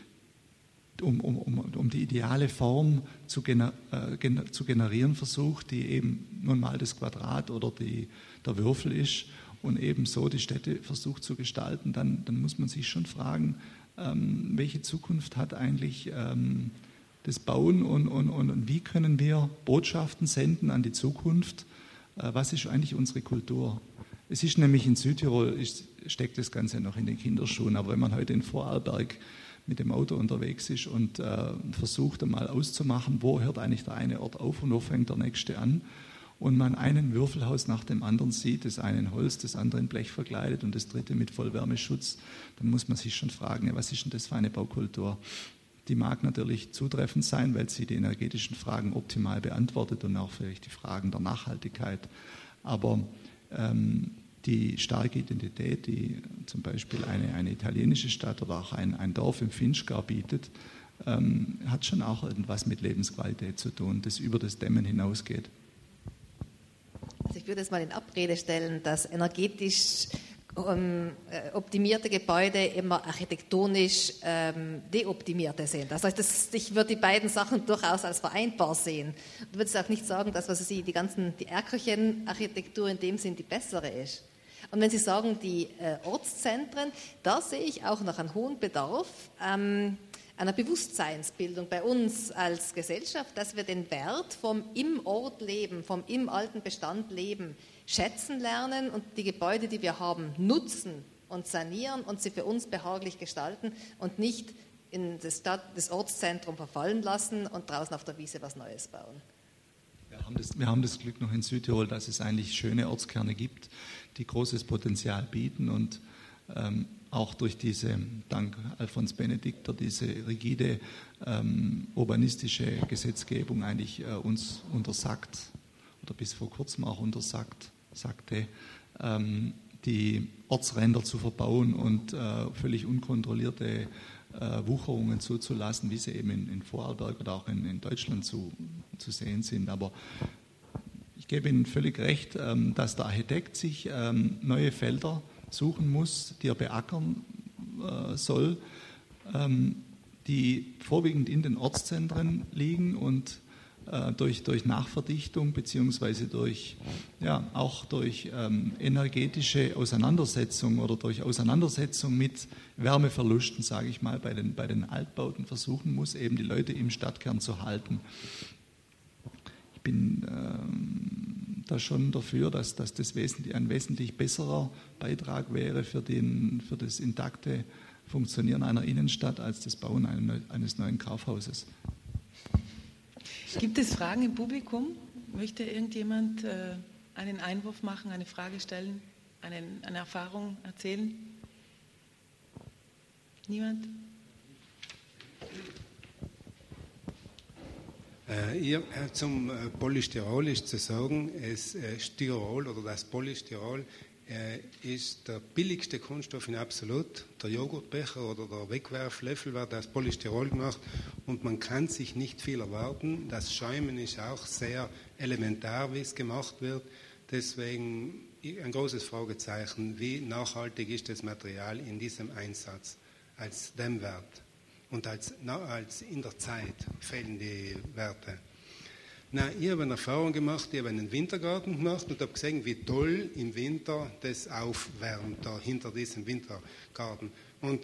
um die ideale Form zu generieren versucht, die eben nun mal das Quadrat oder der Würfel ist und eben so die Städte versucht zu gestalten, dann muss man sich schon fragen, welche Zukunft hat eigentlich das Bauen und wie können wir Botschaften senden an die Zukunft? Was ist eigentlich unsere Kultur? Es ist nämlich in Südtirol, steckt das Ganze noch in den Kinderschuhen, aber wenn man heute in Vorarlberg mit dem Auto unterwegs ist und versucht einmal auszumachen, wo hört eigentlich der eine Ort auf und wo fängt der nächste an, und man einen Würfelhaus nach dem anderen sieht, das eine in Holz, das andere in Blech verkleidet und das dritte mit Vollwärmeschutz, dann muss man sich schon fragen, ja, was ist denn das für eine Baukultur? Die mag natürlich zutreffend sein, weil sie die energetischen Fragen optimal beantwortet und auch vielleicht die Fragen der Nachhaltigkeit. Aber die starke Identität, die zum Beispiel eine italienische Stadt oder auch ein Dorf im Finchgau bietet, hat schon auch etwas mit Lebensqualität zu tun, das über das Dämmen hinausgeht. Also ich würde es mal in Abrede stellen, dass energetisch optimierte Gebäude immer architektonisch deoptimierte sind. Also ich würde die beiden Sachen durchaus als vereinbar sehen. Ich würde auch nicht sagen, dass die Erkerchen-Architektur in dem Sinn die bessere ist. Und wenn Sie sagen, die Ortszentren, da sehe ich auch noch einen hohen Bedarf einer Bewusstseinsbildung bei uns als Gesellschaft, dass wir den Wert vom im Ort leben, vom im alten Bestand leben, schätzen lernen und die Gebäude, die wir haben, nutzen und sanieren und sie für uns behaglich gestalten und nicht in das Ortszentrum verfallen lassen und draußen auf der Wiese was Neues bauen. Wir haben das Glück noch in Südtirol, dass es eigentlich schöne Ortskerne gibt, die großes Potenzial bieten und auch durch diese, dank Alfons Benedikter, diese rigide urbanistische Gesetzgebung eigentlich uns untersagt oder bis vor kurzem auch sagte, die Ortsränder zu verbauen und völlig unkontrollierte Wucherungen zuzulassen, wie sie eben in Vorarlberg oder auch in Deutschland zu sehen sind. Aber ich gebe Ihnen völlig recht, dass der Architekt sich neue Felder suchen muss, die er beackern soll, die vorwiegend in den Ortszentren liegen und durch Nachverdichtung beziehungsweise auch durch energetische Auseinandersetzung oder durch Auseinandersetzung mit Wärmeverlusten, sage ich mal, bei den Altbauten versuchen muss, eben die Leute im Stadtkern zu halten. Ich bin da schon dafür, dass das ein wesentlich besserer Beitrag wäre für das intakte Funktionieren einer Innenstadt als das Bauen eines neuen Kaufhauses. Gibt es Fragen im Publikum? Möchte irgendjemand einen Einwurf machen, eine Frage stellen, eine Erfahrung erzählen? Niemand? Zum Polystyrol ist zu sagen, Styrol oder das Polystyrol ist der billigste Kunststoff in absolut. Der Joghurtbecher oder der Wegwerflöffel wird aus Polystyrol gemacht und man kann sich nicht viel erwarten. Das Schäumen ist auch sehr elementar, wie es gemacht wird. Deswegen ein großes Fragezeichen, wie nachhaltig ist das Material in diesem Einsatz als Dämmwert und als in der Zeit fehlen die Werte. Ich habe eine Erfahrung gemacht, ich habe einen Wintergarten gemacht und habe gesehen, wie toll im Winter das aufwärmt, da hinter diesem Wintergarten. Und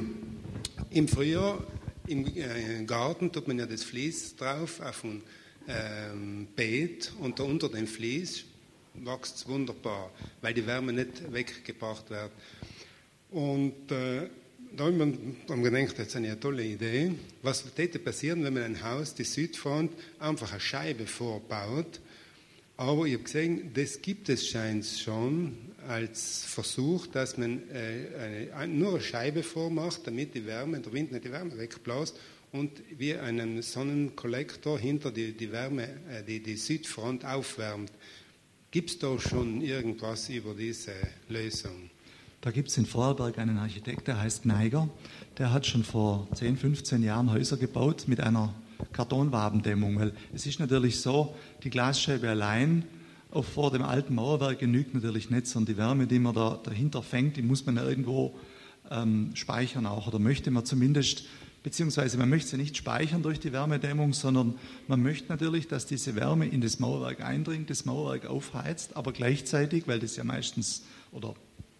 im Frühjahr, im Garten, tut man ja das Vlies drauf auf ein Beet und da unter dem Vlies wächst es wunderbar, weil die Wärme nicht weggebracht wird. Und da haben wir gedacht, das ist eine tolle Idee. Was würde passieren, wenn man ein Haus, die Südfront, einfach eine Scheibe vorbaut? Aber ich habe gesehen, das gibt es scheint schon als Versuch, dass man nur eine Scheibe vormacht, damit der Wind nicht die Wärme wegbläst und wie einen Sonnenkollektor hinter die Wärme, die Südfront aufwärmt. Gibt es da schon irgendwas über diese Lösung? Da gibt es in Vorarlberg einen Architekt, der heißt Gneiger. Der hat schon vor 10, 15 Jahren Häuser gebaut mit einer Kartonwabendämmung. Weil es ist natürlich so, die Glasscheibe allein vor dem alten Mauerwerk genügt natürlich nicht, sondern die Wärme, die man dahinter fängt, die muss man ja irgendwo speichern auch. Oder möchte man zumindest, beziehungsweise man möchte sie nicht speichern durch die Wärmedämmung, sondern man möchte natürlich, dass diese Wärme in das Mauerwerk eindringt, das Mauerwerk aufheizt, aber gleichzeitig, weil das ja meistens oder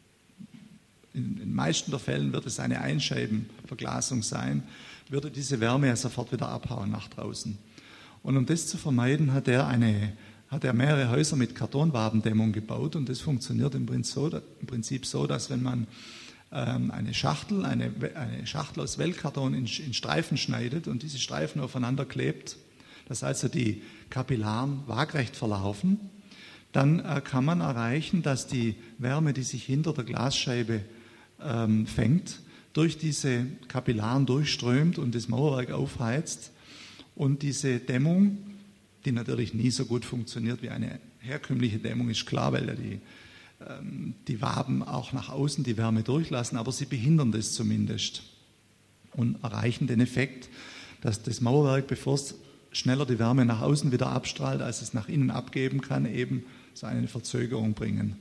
in den meisten der Fällen wird es eine Einscheibenverglasung sein, würde diese Wärme ja sofort wieder abhauen nach draußen. Und um das zu vermeiden, hat er mehrere Häuser mit Kartonwabendämmung gebaut und das funktioniert im Prinzip so, dass wenn man eine Schachtel aus Wellkarton in Streifen schneidet und diese Streifen aufeinander klebt, dass also die Kapillaren waagrecht verlaufen, dann kann man erreichen, dass die Wärme, die sich hinter der Glasscheibe fängt, durch diese Kapillaren durchströmt und das Mauerwerk aufheizt. Und diese Dämmung, die natürlich nie so gut funktioniert wie eine herkömmliche Dämmung, ist klar, weil ja die Waben auch nach außen die Wärme durchlassen, aber sie behindern das zumindest und erreichen den Effekt, dass das Mauerwerk, bevor es schneller die Wärme nach außen wieder abstrahlt, als es nach innen abgeben kann, eben so eine Verzögerung bringen.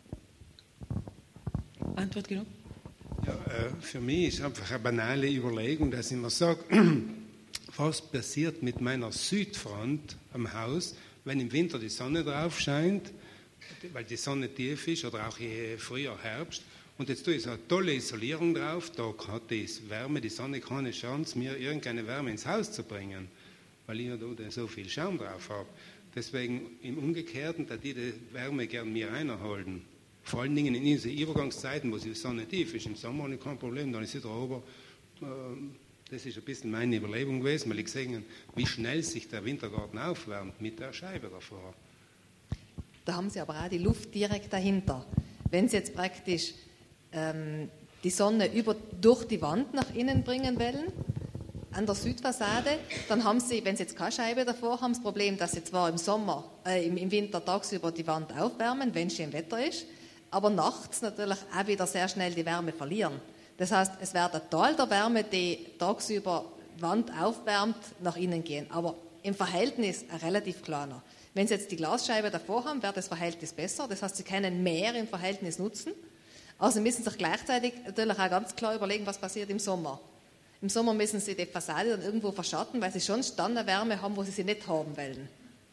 Antwort genug? Ja, für mich ist einfach eine banale Überlegung, dass ich mir sage, was passiert mit meiner Südfront am Haus, wenn im Winter die Sonne drauf scheint, weil die Sonne tief ist oder auch früher Herbst. Und jetzt tue ich so eine tolle Isolierung drauf, da hat die Wärme, die Sonne keine Chance, mir irgendeine Wärme ins Haus zu bringen, weil ich ja da so viel Schaum drauf habe. Deswegen im Umgekehrten, dass die Wärme gern mir reinholen. Vor allen Dingen in diesen Übergangszeiten, wo die Sonne tief ist. Im Sommer habe ich kein Problem, dann ist sie da oben. Das ist ein bisschen meine Überlegung gewesen, weil ich gesehen habe, wie schnell sich der Wintergarten aufwärmt mit der Scheibe davor. Da haben Sie aber auch die Luft direkt dahinter. Wenn Sie jetzt praktisch die Sonne durch die Wand nach innen bringen wollen, an der Südfassade, dann haben Sie, wenn Sie jetzt keine Scheibe davor haben, das Problem, dass Sie zwar im Winter tagsüber die Wand aufwärmen, wenn es schön Wetter ist, aber nachts natürlich auch wieder sehr schnell die Wärme verlieren. Das heißt, es wird ein Teil der Wärme, die tagsüber die Wand aufwärmt, nach innen gehen, aber im Verhältnis ein relativ kleiner. Wenn Sie jetzt die Glasscheibe davor haben, wird das Verhältnis besser, das heißt, Sie können mehr im Verhältnis nutzen, aber Sie müssen sich gleichzeitig natürlich auch ganz klar überlegen, was passiert im Sommer. Im Sommer müssen Sie die Fassade dann irgendwo verschatten, weil Sie schon dann eine Wärme haben, wo Sie nicht haben wollen.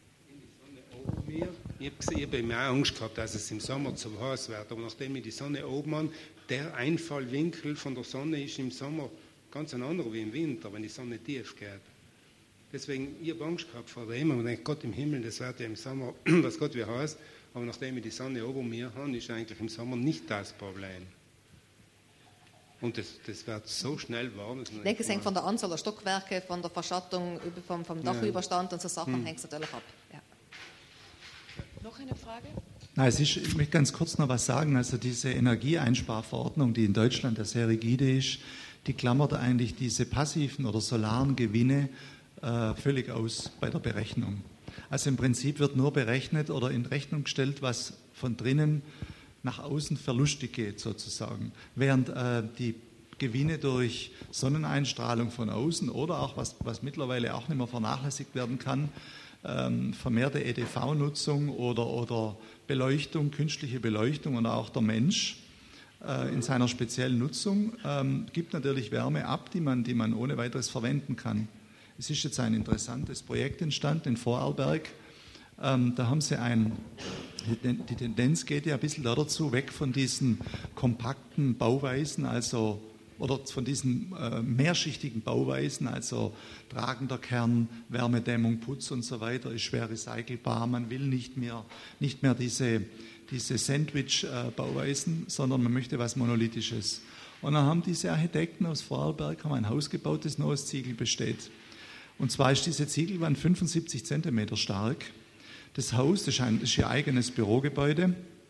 Ich habe mir auch Angst gehabt, dass es im Sommer zu heiß wird, aber nachdem ich die Sonne oben habe, der Einfallwinkel von der Sonne ist im Sommer ganz ein anderer wie im Winter, wenn die Sonne tief geht. Deswegen, ich habe Angst gehabt vor dem und denke, Gott im Himmel, das wird ja im Sommer, was Gott wie heiß, aber nachdem ich die Sonne oben mir habe, ist eigentlich im Sommer nicht das Problem. Und das wird so schnell warm. Ich denke, es hängt von der Anzahl der Stockwerke, von der Verschattung, vom Dachüberstand und so Sachen hängt es natürlich ab. Ja. Noch eine Frage? Nein, ich möchte ganz kurz noch was sagen. Also diese Energieeinsparverordnung, die in Deutschland ja sehr rigide ist, die klammert eigentlich diese passiven oder solaren Gewinne völlig aus bei der Berechnung. Also im Prinzip wird nur berechnet oder in Rechnung gestellt, was von drinnen nach außen verlustig geht sozusagen, während die Gewinne durch Sonneneinstrahlung von außen oder auch, was mittlerweile auch nicht mehr vernachlässigt werden kann, vermehrte EDV-Nutzung oder Beleuchtung, künstliche Beleuchtung und auch der Mensch in seiner speziellen Nutzung gibt natürlich Wärme ab, die man ohne weiteres verwenden kann. Es ist jetzt ein interessantes Projekt entstanden in Vorarlberg. Da haben sie die Tendenz geht ja ein bisschen dazu, weg von diesen kompakten Bauweisen, oder von diesen mehrschichtigen Bauweisen, also tragender Kern, Wärmedämmung, Putz und so weiter, ist schwer recycelbar. Man will nicht mehr diese Sandwich-Bauweisen, sondern man möchte was Monolithisches. Und dann haben diese Architekten aus Vorarlberg ein Haus gebaut, das nur aus Ziegel besteht. Und zwar ist diese Ziegelwand 75 Zentimeter stark. Das Haus, das ist ihr eigenes Bürogebäude.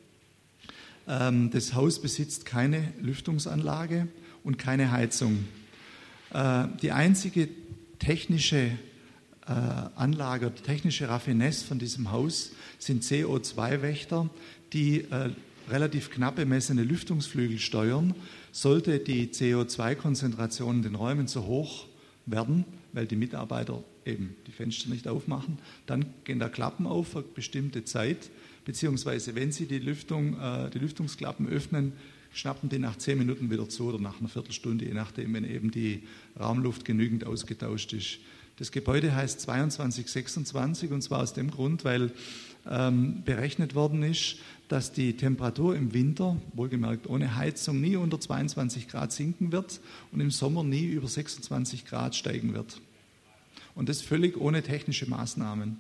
Das Haus besitzt keine Lüftungsanlage und keine Heizung. Die einzige technische Anlage, technische Raffinesse von diesem Haus sind CO2-Wächter, die relativ knapp bemessene Lüftungsflügel steuern. Sollte die CO2-Konzentration in den Räumen zu hoch werden, weil die Mitarbeiter eben die Fenster nicht aufmachen, dann gehen da Klappen auf für eine bestimmte Zeit, beziehungsweise wenn Sie die Lüftungsklappen öffnen, schnappen die nach 10 Minuten wieder zu oder nach einer Viertelstunde, je nachdem, wenn eben die Raumluft genügend ausgetauscht ist. Das Gebäude heißt 2226 und zwar aus dem Grund, weil berechnet worden ist, dass die Temperatur im Winter, wohlgemerkt ohne Heizung, nie unter 22 Grad sinken wird und im Sommer nie über 26 Grad steigen wird. Und das völlig ohne technische Maßnahmen.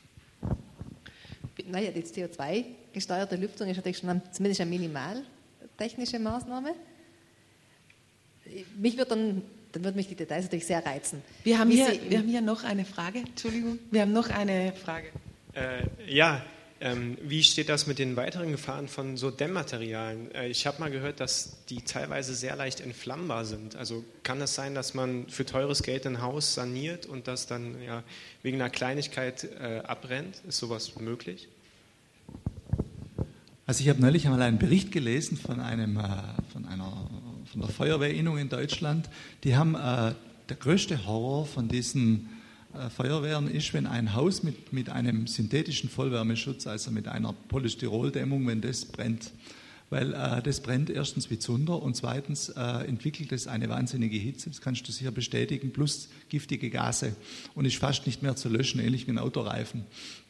Naja, die CO2-gesteuerte Lüftung ist natürlich schon zumindest eine minimaltechnische Maßnahme. Dann würden mich die Details natürlich sehr reizen. Wir haben hier noch eine Frage. Entschuldigung, wir haben noch eine Frage. Wie steht das mit den weiteren Gefahren von so Dämmmaterialien? Ich habe mal gehört, dass die teilweise sehr leicht entflammbar sind. Also kann es sein, dass man für teures Geld ein Haus saniert und das dann wegen einer Kleinigkeit abbrennt? Ist sowas möglich? Also ich habe neulich einmal einen Bericht gelesen von der Feuerwehrinnung in Deutschland. Die haben der größte Horror von diesen Feuerwehren ist, wenn ein Haus mit einem synthetischen Vollwärmeschutz, also mit einer Polystyroldämmung, wenn das brennt. Weil das brennt erstens wie Zunder und zweitens entwickelt es eine wahnsinnige Hitze, das kannst du sicher bestätigen, plus giftige Gase und ist fast nicht mehr zu löschen, ähnlich wie ein Autoreifen.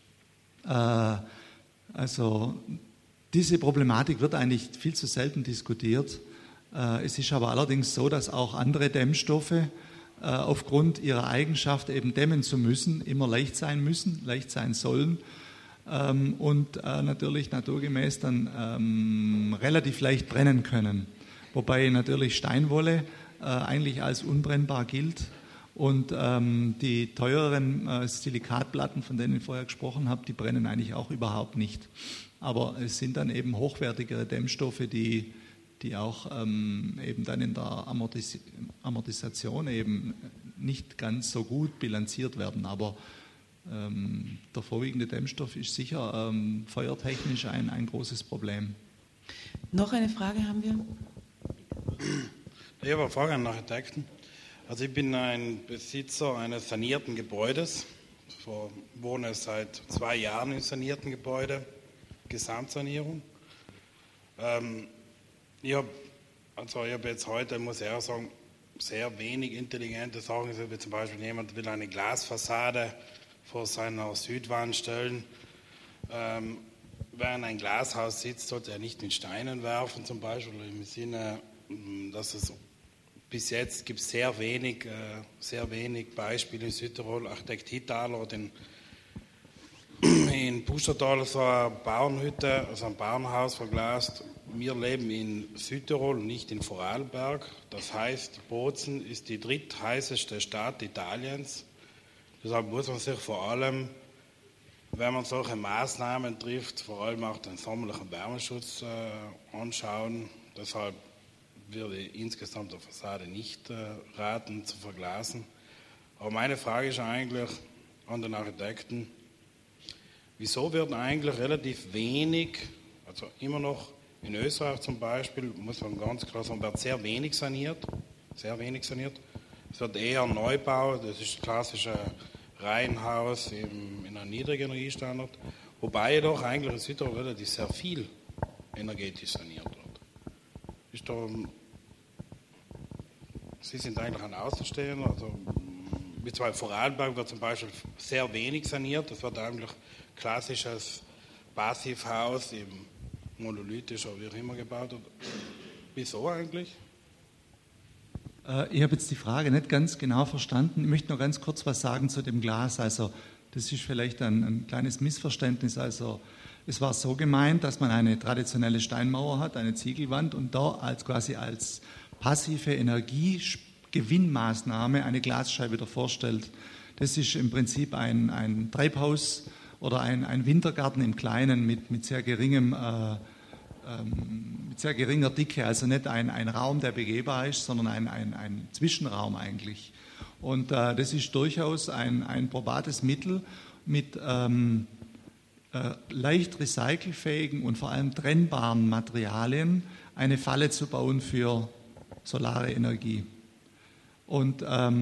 Also diese Problematik wird eigentlich viel zu selten diskutiert. Es ist aber allerdings so, dass auch andere Dämmstoffe aufgrund ihrer Eigenschaft eben dämmen zu müssen, immer leicht sein sollen und natürlich naturgemäß dann relativ leicht brennen können. Wobei natürlich Steinwolle eigentlich als unbrennbar gilt und die teureren Silikatplatten, von denen ich vorher gesprochen habe, die brennen eigentlich auch überhaupt nicht. Aber es sind dann eben hochwertigere Dämmstoffe, die auch eben dann in der Amortisation eben nicht ganz so gut bilanziert werden. Aber der vorwiegende Dämmstoff ist sicher feuertechnisch ein großes Problem. Noch eine Frage haben wir? Ich habe eine Frage an den Architekten. Also ich bin ein Besitzer eines sanierten Gebäudes. Ich wohne seit 2 Jahren im sanierten Gebäude, Gesamtsanierung. Ich habe jetzt heute, muss ich auch sagen, sehr wenig intelligente Sachen, wie zum Beispiel jemand will eine Glasfassade vor seiner Südwand stellen. Wer in ein Glashaus sitzt, sollte er nicht mit Steinen werfen, zum Beispiel, im Sinne, dass es bis jetzt gibt es sehr wenig Beispiele in Südtirol. Architekt Hittaler hat in Pustertal so eine Bauernhütte, also ein Bauernhaus verglast. Wir leben in Südtirol und nicht in Vorarlberg. Das heißt, Bozen ist die drittheißeste Stadt Italiens. Deshalb muss man sich vor allem, wenn man solche Maßnahmen trifft, vor allem auch den sommerlichen Wärmeschutz anschauen. Deshalb würde ich insgesamt der Fassade nicht raten zu verglasen. Aber meine Frage ist eigentlich an den Architekten, wieso wird eigentlich relativ wenig, also immer noch in Österreich zum Beispiel, muss man ganz klar sagen, wird sehr wenig saniert. Es wird eher Neubau, das ist das klassische Reihenhaus in einem niedrigen Energiestandard, wobei jedoch eigentlich in Südtirol relativ sehr viel energetisch saniert wird. Sie sind eigentlich ein Außenstehender, also mit Vorarlberg wird zum Beispiel sehr wenig saniert, das wird eigentlich klassisches Passivhaus im monolithisch oder wie auch immer gebaut. Wieso eigentlich? Ich habe jetzt die Frage nicht ganz genau verstanden. Ich möchte noch ganz kurz was sagen zu dem Glas. Also das ist vielleicht ein kleines Missverständnis. Also es war so gemeint, dass man eine traditionelle Steinmauer hat, eine Ziegelwand und da quasi als passive Energiegewinnmaßnahme eine Glasscheibe davor stellt. Das ist im Prinzip ein Treibhaus oder ein Wintergarten im Kleinen mit sehr geringer Dicke, also nicht ein Raum, der begehbar ist, sondern ein Zwischenraum eigentlich. Und das ist durchaus ein probates Mittel mit leicht recycelfähigen und vor allem trennbaren Materialien eine Falle zu bauen für solare Energie. Und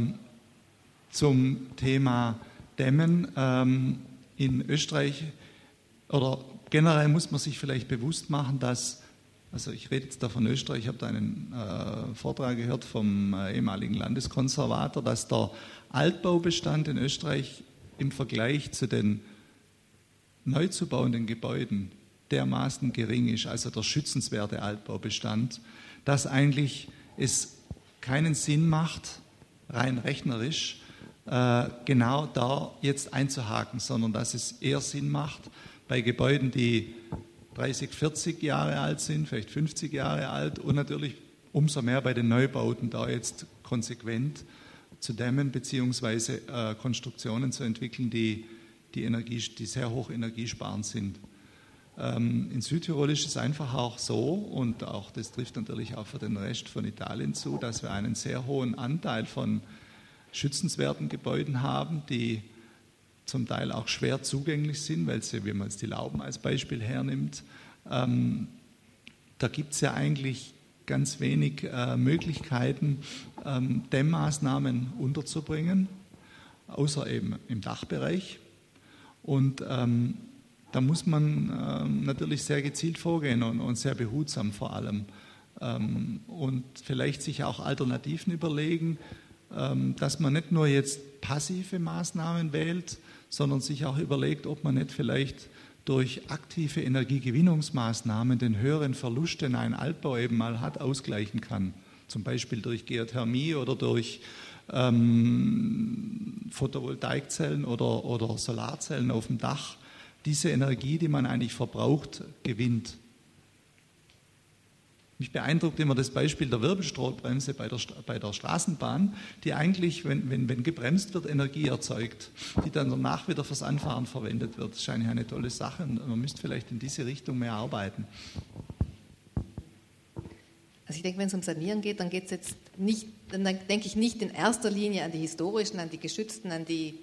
zum Thema Dämmen in Österreich oder generell muss man sich vielleicht bewusst machen, dass, also ich rede jetzt da von Österreich, ich habe da einen Vortrag gehört vom ehemaligen Landeskonservator, dass der Altbaubestand in Österreich im Vergleich zu den neu zu bauenden Gebäuden dermaßen gering ist, also der schützenswerte Altbaubestand, dass eigentlich es keinen Sinn macht, rein rechnerisch, genau da jetzt einzuhaken, sondern dass es eher Sinn macht, bei Gebäuden, die 30, 40 Jahre alt sind, vielleicht 50 Jahre alt und natürlich umso mehr bei den Neubauten da jetzt konsequent zu dämmen bzw. Konstruktionen zu entwickeln, die sehr hoch energiesparend sind. In Südtirol ist es einfach auch so, und auch das trifft natürlich auch für den Rest von Italien zu, dass wir einen sehr hohen Anteil von schützenswerten Gebäuden haben, die zum Teil auch schwer zugänglich sind, weil sie, wenn man jetzt die Lauben als Beispiel hernimmt, Da gibt es ja eigentlich ganz wenig Möglichkeiten, Dämmmaßnahmen unterzubringen, außer eben im Dachbereich. Und da muss man natürlich sehr gezielt vorgehen und sehr behutsam vor allem. Und vielleicht sich auch Alternativen überlegen, dass man nicht nur jetzt passive Maßnahmen wählt, sondern sich auch überlegt, ob man nicht vielleicht durch aktive Energiegewinnungsmaßnahmen den höheren Verlust, den ein Altbau eben mal hat, ausgleichen kann. Zum Beispiel durch Geothermie oder durch Photovoltaikzellen oder Solarzellen auf dem Dach. Diese Energie, die man eigentlich verbraucht, gewinnt. Mich beeindruckt immer das Beispiel der Wirbelstrombremse bei der Straßenbahn, die eigentlich, wenn gebremst wird, Energie erzeugt, die dann danach wieder fürs Anfahren verwendet wird. Das ist eigentlich eine tolle Sache und man müsste vielleicht in diese Richtung mehr arbeiten. Also ich denke, wenn es um Sanieren geht, dann geht es jetzt nicht, dann denke ich nicht in erster Linie an die historischen, an die geschützten, an die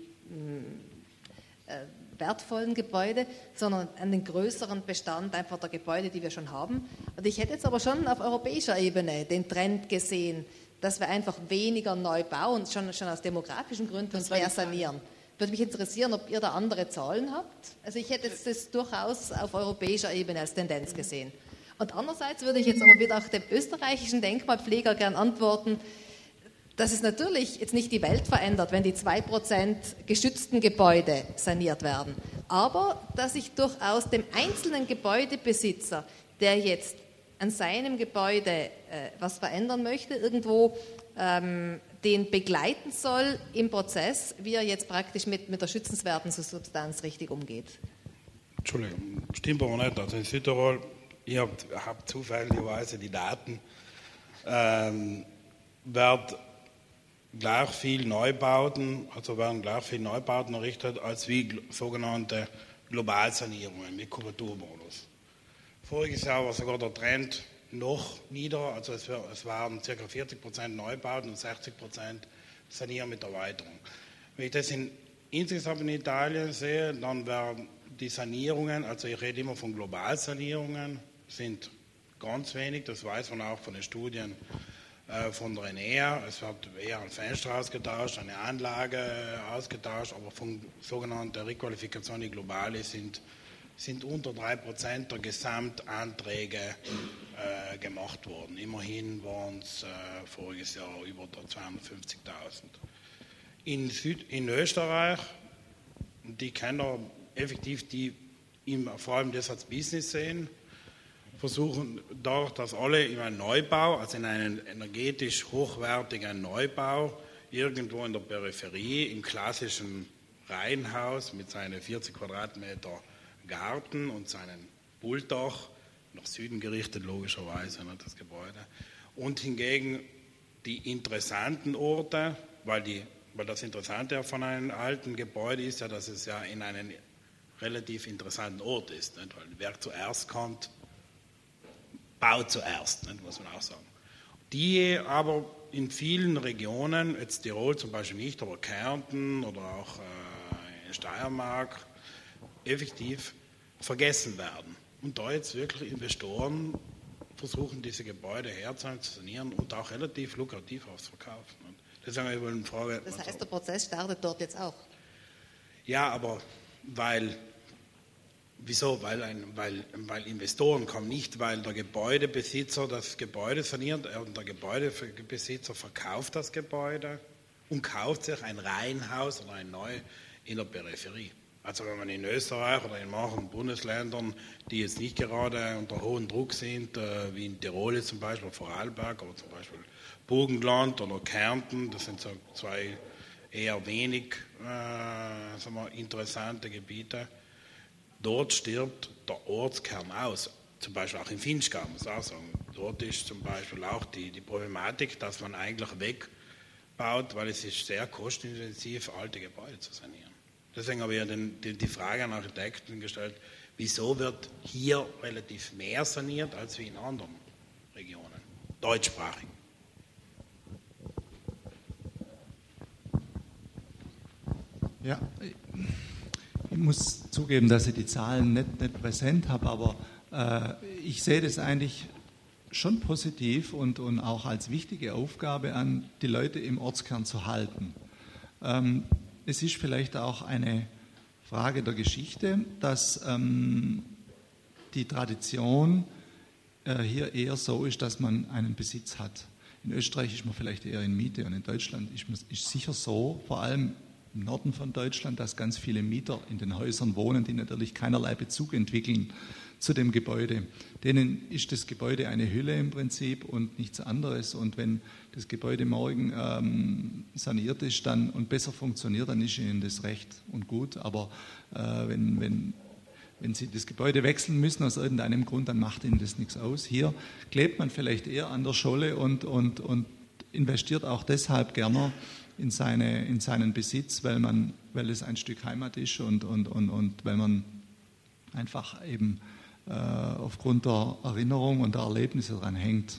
wertvollen Gebäude, sondern an den größeren Bestand einfach der Gebäude, die wir schon haben. Und ich hätte jetzt aber schon auf europäischer Ebene den Trend gesehen, dass wir einfach weniger neu bauen, schon aus demografischen Gründen und mehr sanieren. Würde mich interessieren, ob ihr da andere Zahlen habt. Also ich hätte jetzt das durchaus auf europäischer Ebene als Tendenz gesehen. Und andererseits würde ich jetzt aber wieder auch dem österreichischen Denkmalpfleger gern antworten, dass es natürlich jetzt nicht die Welt verändert, wenn die 2% geschützten Gebäude saniert werden, aber dass ich durchaus dem einzelnen Gebäudebesitzer, der jetzt an seinem Gebäude was verändern möchte, irgendwo den begleiten soll im Prozess, wie er jetzt praktisch mit der schützenswerten Substanz richtig umgeht. Entschuldigung, stimmt aber nicht. Also in Südtirol, ich habe zufälligerweise die Daten, werden gleich viel Neubauten errichtet als wie sogenannte Globalsanierungen mit Kubaturmodus. Voriges Jahr war sogar der Trend noch niedriger, also es waren ca. 40% Neubauten und 60% Sanieren mit Erweiterung. Wenn ich das insgesamt in Italien sehe, dann werden die Sanierungen, also ich rede immer von Globalsanierungen, sind ganz wenig, das weiß man auch von den Studien von der Enea. Es wird eher ein Fenster ausgetauscht, eine Anlage ausgetauscht, aber von sogenannter Requalificazione Globale sind unter 3% der Gesamtanträge gemacht worden. Immerhin waren es voriges Jahr über 250.000. In Österreich, die Kinder effektiv, die vor allem das als Business sehen, versuchen dort, dass alle in einem Neubau, also in einem energetisch hochwertigen Neubau, irgendwo in der Peripherie, im klassischen Reihenhaus mit seinen 40 Quadratmeter Garten und seinem Pultdach, nach Süden gerichtet logischerweise, das Gebäude. Und hingegen die interessanten Orte, weil das Interessante von einem alten Gebäude ist ja, dass es ja in einem relativ interessanten Ort ist. Nicht? Weil wer zuerst kommt, baut zuerst, nicht? Muss man auch sagen. Die aber in vielen Regionen, jetzt Tirol zum Beispiel nicht, aber Kärnten oder auch in Steiermark, effektiv vergessen werden. Und da jetzt wirklich Investoren versuchen, diese Gebäude herzustellen, zu sanieren und auch relativ lukrativ auszuverkaufen. Das ist eine Frage. Das heißt, der Prozess startet dort jetzt auch? Ja, aber wieso? Weil Investoren kommen, nicht weil der Gebäudebesitzer das Gebäude saniert und der Gebäudebesitzer verkauft das Gebäude und kauft sich ein Reihenhaus oder ein Neu in der Peripherie. Also wenn man in Österreich oder in manchen Bundesländern, die jetzt nicht gerade unter hohem Druck sind, wie in Tirol zum Beispiel, Vorarlberg oder zum Beispiel Burgenland oder Kärnten, das sind so zwei eher wenig interessante Gebiete. Dort stirbt der Ortskern aus, zum Beispiel auch in Vinschgau, muss ich auch sagen. Dort ist zum Beispiel auch die Problematik, dass man eigentlich wegbaut, weil es ist sehr kostenintensiv, alte Gebäude zu sanieren. Deswegen habe ich ja die Frage an Architekten gestellt, wieso wird hier relativ mehr saniert als wie in anderen Regionen, deutschsprachig. Ja, ich muss zugeben, dass ich die Zahlen nicht präsent habe, aber Ich sehe das eigentlich schon positiv und auch als wichtige Aufgabe an, die Leute im Ortskern zu halten. Es ist vielleicht auch eine Frage der Geschichte, dass die Tradition hier eher so ist, dass man einen Besitz hat. In Österreich ist man vielleicht eher in Miete und in Deutschland ist sicher so, vor allem im Norden von Deutschland, dass ganz viele Mieter in den Häusern wohnen, die natürlich keinerlei Bezug entwickeln zu dem Gebäude. Denen ist das Gebäude eine Hülle im Prinzip und nichts anderes. Und wenn das Gebäude morgen saniert ist und besser funktioniert, dann ist ihnen das recht und gut. Aber wenn sie das Gebäude wechseln müssen aus irgendeinem Grund, dann macht ihnen das nichts aus. Hier klebt man vielleicht eher an der Scholle und investiert auch deshalb gerne in seinen Besitz, weil es ein Stück Heimat ist und weil man einfach eben aufgrund der Erinnerung und der Erlebnisse daran hängt.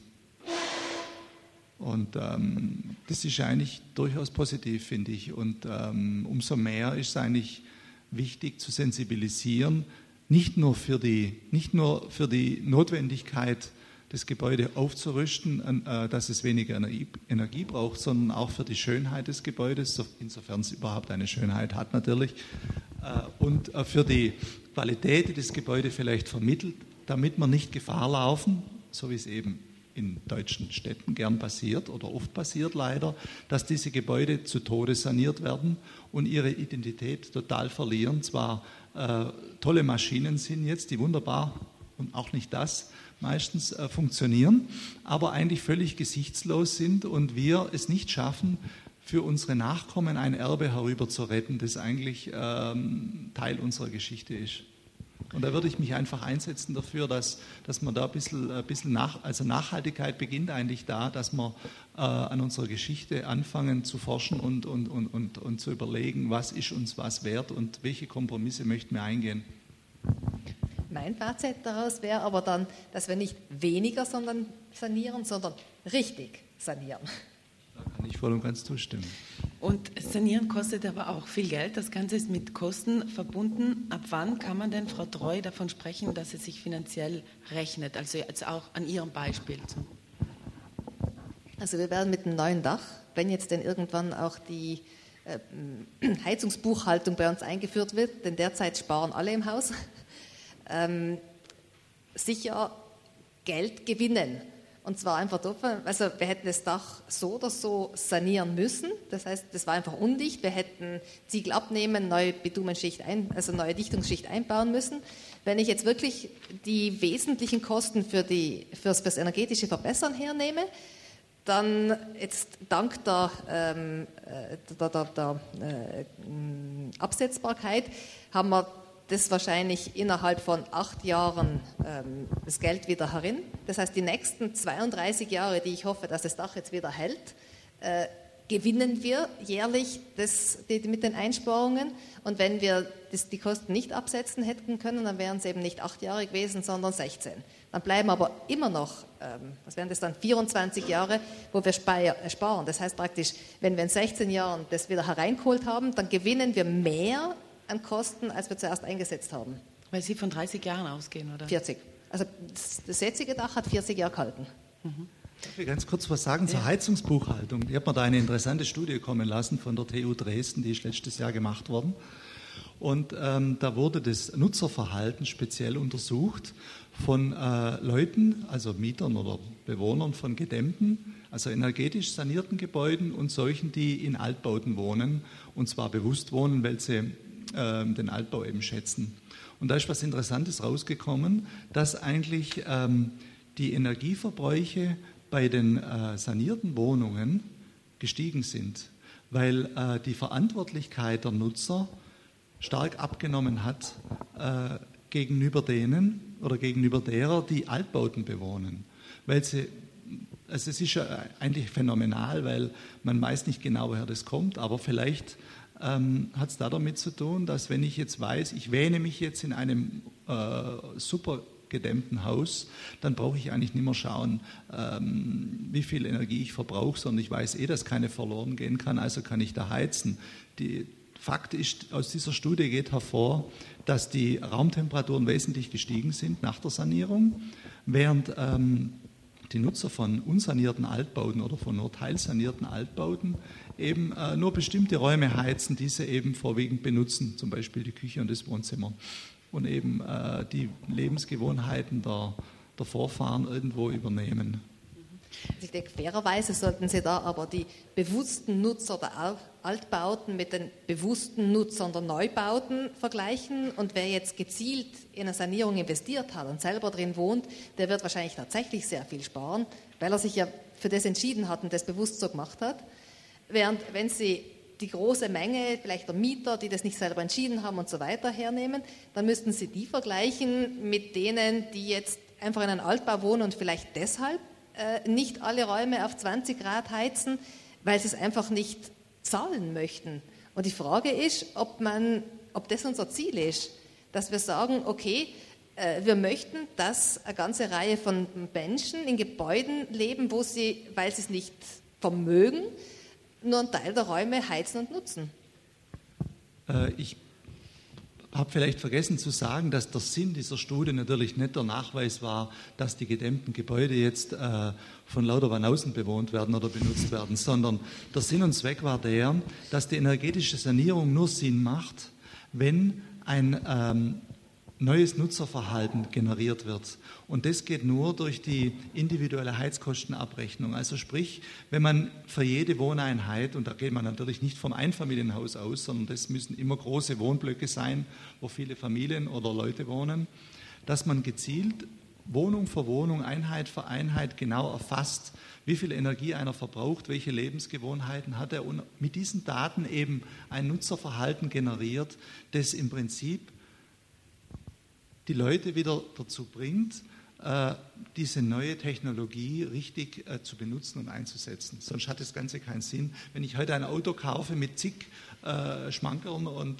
Und das ist eigentlich durchaus positiv, finde ich. Und umso mehr ist es eigentlich wichtig zu sensibilisieren, nicht nur für die Notwendigkeit, das Gebäude aufzurüsten, dass es weniger Energie braucht, sondern auch für die Schönheit des Gebäudes, insofern es überhaupt eine Schönheit hat natürlich, und für die Qualität, die das Gebäude vielleicht vermittelt, damit wir nicht Gefahr laufen, so wie es eben in deutschen Städten gern passiert oder oft passiert leider, dass diese Gebäude zu Tode saniert werden und ihre Identität total verlieren. Zwar tolle Maschinen sind jetzt, die wunderbar und auch nicht das meistens funktionieren, aber eigentlich völlig gesichtslos sind und wir es nicht schaffen, für unsere Nachkommen ein Erbe herüber zu retten, das eigentlich Teil unserer Geschichte ist. Und da würde ich mich einfach einsetzen dafür, dass man da ein bisschen also Nachhaltigkeit beginnt eigentlich da, dass wir an unserer Geschichte anfangen zu forschen und zu überlegen, was ist uns was wert und welche Kompromisse möchten wir eingehen. Mein Fazit daraus wäre aber dann, dass wir nicht weniger sanieren, sondern richtig sanieren. Da kann ich voll und ganz zustimmen. Und sanieren kostet aber auch viel Geld. Das Ganze ist mit Kosten verbunden. Ab wann kann man denn, Frau Treu, davon sprechen, dass es sich finanziell rechnet? Also jetzt auch an Ihrem Beispiel. Also wir werden mit dem neuen Dach, wenn jetzt denn irgendwann auch die Heizungsbuchhaltung bei uns eingeführt wird, denn derzeit sparen alle im Haus, sicher Geld gewinnen. Und zwar einfach davon, also wir hätten das Dach so oder so sanieren müssen. Das heißt, das war einfach undicht. Wir hätten Ziegel abnehmen, neue Bitumenschicht neue Dichtungsschicht einbauen müssen. Wenn ich jetzt wirklich die wesentlichen Kosten fürs energetische Verbessern hernehme, dann jetzt dank der Absetzbarkeit haben wir das wahrscheinlich innerhalb von 8 Jahren das Geld wieder herin. Das heißt, die nächsten 32 Jahre, die ich hoffe, dass das Dach jetzt wieder hält, gewinnen wir jährlich mit den Einsparungen. Und wenn wir die Kosten nicht absetzen hätten können, dann wären es eben nicht 8 Jahre gewesen, sondern 16. Dann bleiben aber immer noch, was wären das dann, 24 Jahre, wo wir sparen. Das heißt praktisch, wenn wir in 16 Jahren das wieder hereingeholt haben, dann gewinnen wir mehr an Kosten, als wir zuerst eingesetzt haben. Weil Sie von 30 Jahren ausgehen, oder? 40. Also das jetzige Dach hat 40 Jahre gehalten. Darf ich ganz kurz was sagen zur Heizungsbuchhaltung? Ich habe mir da eine interessante Studie kommen lassen von der TU Dresden, die ist letztes Jahr gemacht worden. Und da wurde das Nutzerverhalten speziell untersucht von Leuten, also Mietern oder Bewohnern von gedämmten, also energetisch sanierten Gebäuden und solchen, die in Altbauten wohnen, und zwar bewusst wohnen, weil sie den Altbau eben schätzen. Und da ist was Interessantes rausgekommen, dass eigentlich die Energieverbräuche bei den sanierten Wohnungen gestiegen sind, weil die Verantwortlichkeit der Nutzer stark abgenommen hat gegenüber denen oder gegenüber derer, die Altbauten bewohnen. Also es ist ja eigentlich phänomenal, weil man weiß nicht genau, woher das kommt, aber vielleicht hat es da damit zu tun, dass wenn ich jetzt weiß, ich wähne mich jetzt in einem super gedämmten Haus, dann brauche ich eigentlich nicht mehr schauen, wie viel Energie ich verbrauche, sondern ich weiß dass keine verloren gehen kann, also kann ich da heizen. Fakt ist, aus dieser Studie geht hervor, dass die Raumtemperaturen wesentlich gestiegen sind nach der Sanierung, während die Nutzer von unsanierten Altbauten oder von nur teilsanierten Altbauten eben nur bestimmte Räume heizen, die sie eben vorwiegend benutzen, zum Beispiel die Küche und das Wohnzimmer, und eben die Lebensgewohnheiten der Vorfahren irgendwo übernehmen. Ich denke, fairerweise sollten Sie da aber die bewussten Nutzer der Altbauten mit den bewussten Nutzern der Neubauten vergleichen. Und wer jetzt gezielt in eine Sanierung investiert hat und selber drin wohnt, der wird wahrscheinlich tatsächlich sehr viel sparen, weil er sich ja für das entschieden hat und das bewusst so gemacht hat. Während wenn Sie die große Menge, vielleicht der Mieter, die das nicht selber entschieden haben und so weiter hernehmen, dann müssten Sie die vergleichen mit denen, die jetzt einfach in einem Altbau wohnen und vielleicht deshalb nicht alle Räume auf 20 Grad heizen, weil sie es einfach nicht zahlen möchten. Und die Frage ist, ob das unser Ziel ist, dass wir sagen, okay, wir möchten, dass eine ganze Reihe von Menschen in Gebäuden leben, wo sie, weil sie es nicht vermögen, nur einen Teil der Räume heizen und nutzen. Ich habe vielleicht vergessen zu sagen, dass der Sinn dieser Studie natürlich nicht der Nachweis war, dass die gedämmten Gebäude jetzt von lauter Banausen bewohnt werden oder benutzt werden, sondern der Sinn und Zweck war der, dass die energetische Sanierung nur Sinn macht, wenn ein neues Nutzerverhalten generiert wird. Und das geht nur durch die individuelle Heizkostenabrechnung. Also sprich, wenn man für jede Wohneinheit, und da geht man natürlich nicht vom Einfamilienhaus aus, sondern das müssen immer große Wohnblöcke sein, wo viele Familien oder Leute wohnen, dass man gezielt Wohnung für Wohnung, Einheit für Einheit genau erfasst, wie viel Energie einer verbraucht, welche Lebensgewohnheiten hat er, und mit diesen Daten eben ein Nutzerverhalten generiert, das im Prinzip die Leute wieder dazu bringt, diese neue Technologie richtig zu benutzen und einzusetzen. Sonst hat das Ganze keinen Sinn. Wenn ich heute ein Auto kaufe mit zig Schmankern und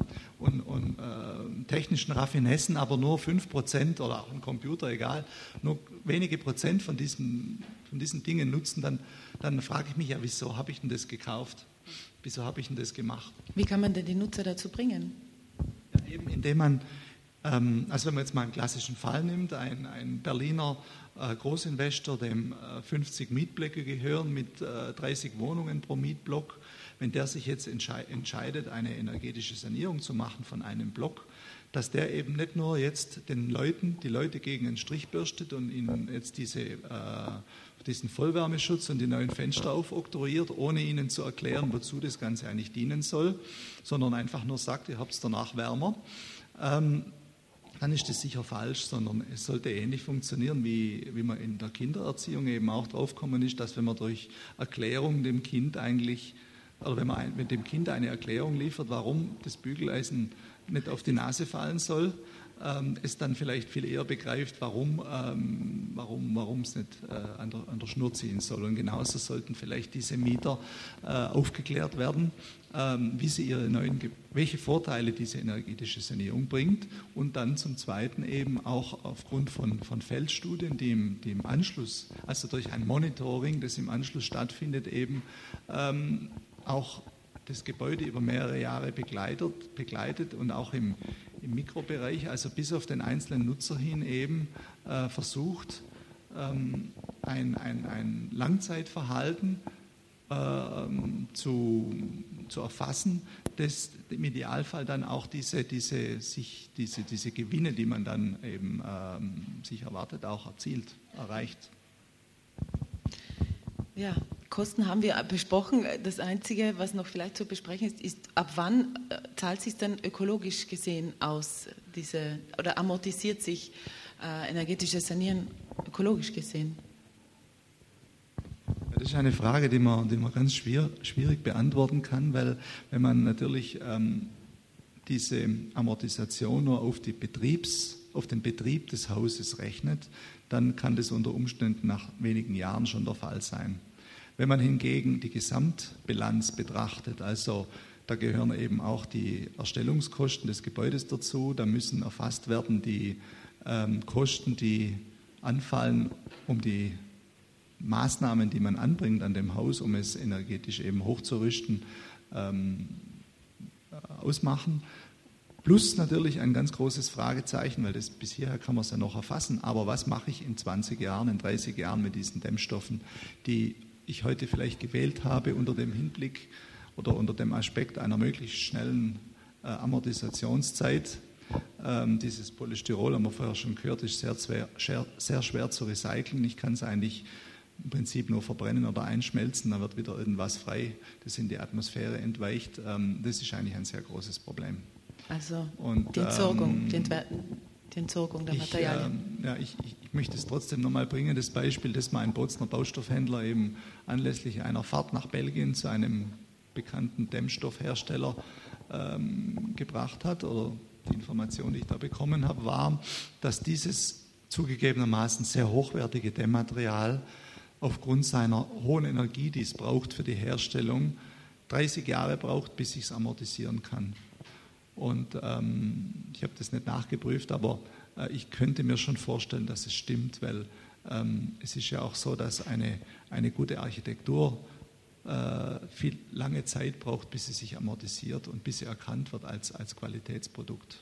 technischen Raffinessen, aber nur 5% oder auch ein Computer, egal, nur wenige Prozent von diesen Dingen nutzen, dann frage ich mich ja, wieso habe ich denn das gekauft? Wieso habe ich denn das gemacht? Wie kann man denn die Nutzer dazu bringen? Ja, eben indem man, also wenn man jetzt mal einen klassischen Fall nimmt, ein Berliner Großinvestor, dem 50 Mietblöcke gehören mit 30 Wohnungen pro Mietblock, wenn der sich jetzt entscheidet, eine energetische Sanierung zu machen von einem Block, dass der eben nicht nur jetzt die Leute gegen einen Strich bürstet und ihnen jetzt diesen Vollwärmeschutz und die neuen Fenster aufoktroyiert, ohne ihnen zu erklären, wozu das Ganze eigentlich dienen soll, sondern einfach nur sagt, ihr habt es danach wärmer, dann ist das sicher falsch, sondern es sollte ähnlich funktionieren, wie man in der Kindererziehung eben auch draufgekommen ist, dass wenn man durch Erklärung dem Kind eigentlich, oder wenn man mit dem Kind eine Erklärung liefert, warum das Bügeleisen nicht auf die Nase fallen soll, es dann vielleicht viel eher begreift, warum es nicht an der Schnur ziehen soll. Und genauso sollten vielleicht diese Mieter aufgeklärt werden, welche Vorteile diese energetische Sanierung bringt, und dann zum Zweiten eben auch aufgrund von Feldstudien, die im Anschluss, also durch ein Monitoring, das im Anschluss stattfindet, eben auch das Gebäude über mehrere Jahre begleitet und auch im Mikrobereich, also bis auf den einzelnen Nutzer hin eben versucht, ein Langzeitverhalten zu erfassen, das im Idealfall dann auch diese Gewinne, die man dann eben sich erwartet, auch erreicht. Ja, Kosten haben wir besprochen. Das Einzige, was noch vielleicht zu besprechen ist, ab wann zahlt sich dann ökologisch gesehen aus, oder amortisiert sich energetisches Sanieren ökologisch gesehen? Das ist eine Frage, die man ganz schwierig beantworten kann, weil wenn man natürlich diese Amortisation nur auf den Betrieb des Hauses rechnet, dann kann das unter Umständen nach wenigen Jahren schon der Fall sein. Wenn man hingegen die Gesamtbilanz betrachtet, also da gehören eben auch die Erstellungskosten des Gebäudes dazu, da müssen erfasst werden die Kosten, die anfallen, um die Maßnahmen, die man anbringt an dem Haus, um es energetisch eben hochzurüsten, ausmachen. Plus natürlich ein ganz großes Fragezeichen, weil bis hierher kann man es ja noch erfassen, aber was mache ich in 20 Jahren, in 30 Jahren mit diesen Dämmstoffen, die ich heute vielleicht gewählt habe unter dem Hinblick oder unter dem Aspekt einer möglichst schnellen Amortisationszeit. Dieses Polystyrol, haben wir vorher schon gehört, ist sehr schwer zu recyceln. Ich kann es eigentlich im Prinzip nur verbrennen oder einschmelzen, dann wird wieder irgendwas frei, das in die Atmosphäre entweicht. Das ist eigentlich ein sehr großes Problem. Also die Entsorgung, die Entsorgung der Materialien. Ich möchte es trotzdem nochmal bringen, das Beispiel, das mal ein Bozner Baustoffhändler eben anlässlich einer Fahrt nach Belgien zu einem bekannten Dämmstoffhersteller gebracht hat, oder die Information, die ich da bekommen habe, war, dass dieses zugegebenermaßen sehr hochwertige Dämmmaterial aufgrund seiner hohen Energie, die es braucht für die Herstellung, 30 Jahre braucht, bis ich es amortisieren kann. Und ich habe das nicht nachgeprüft, aber ich könnte mir schon vorstellen, dass es stimmt, weil es ist ja auch so, dass eine gute Architektur viel lange Zeit braucht, bis sie sich amortisiert und bis sie erkannt wird als Qualitätsprodukt.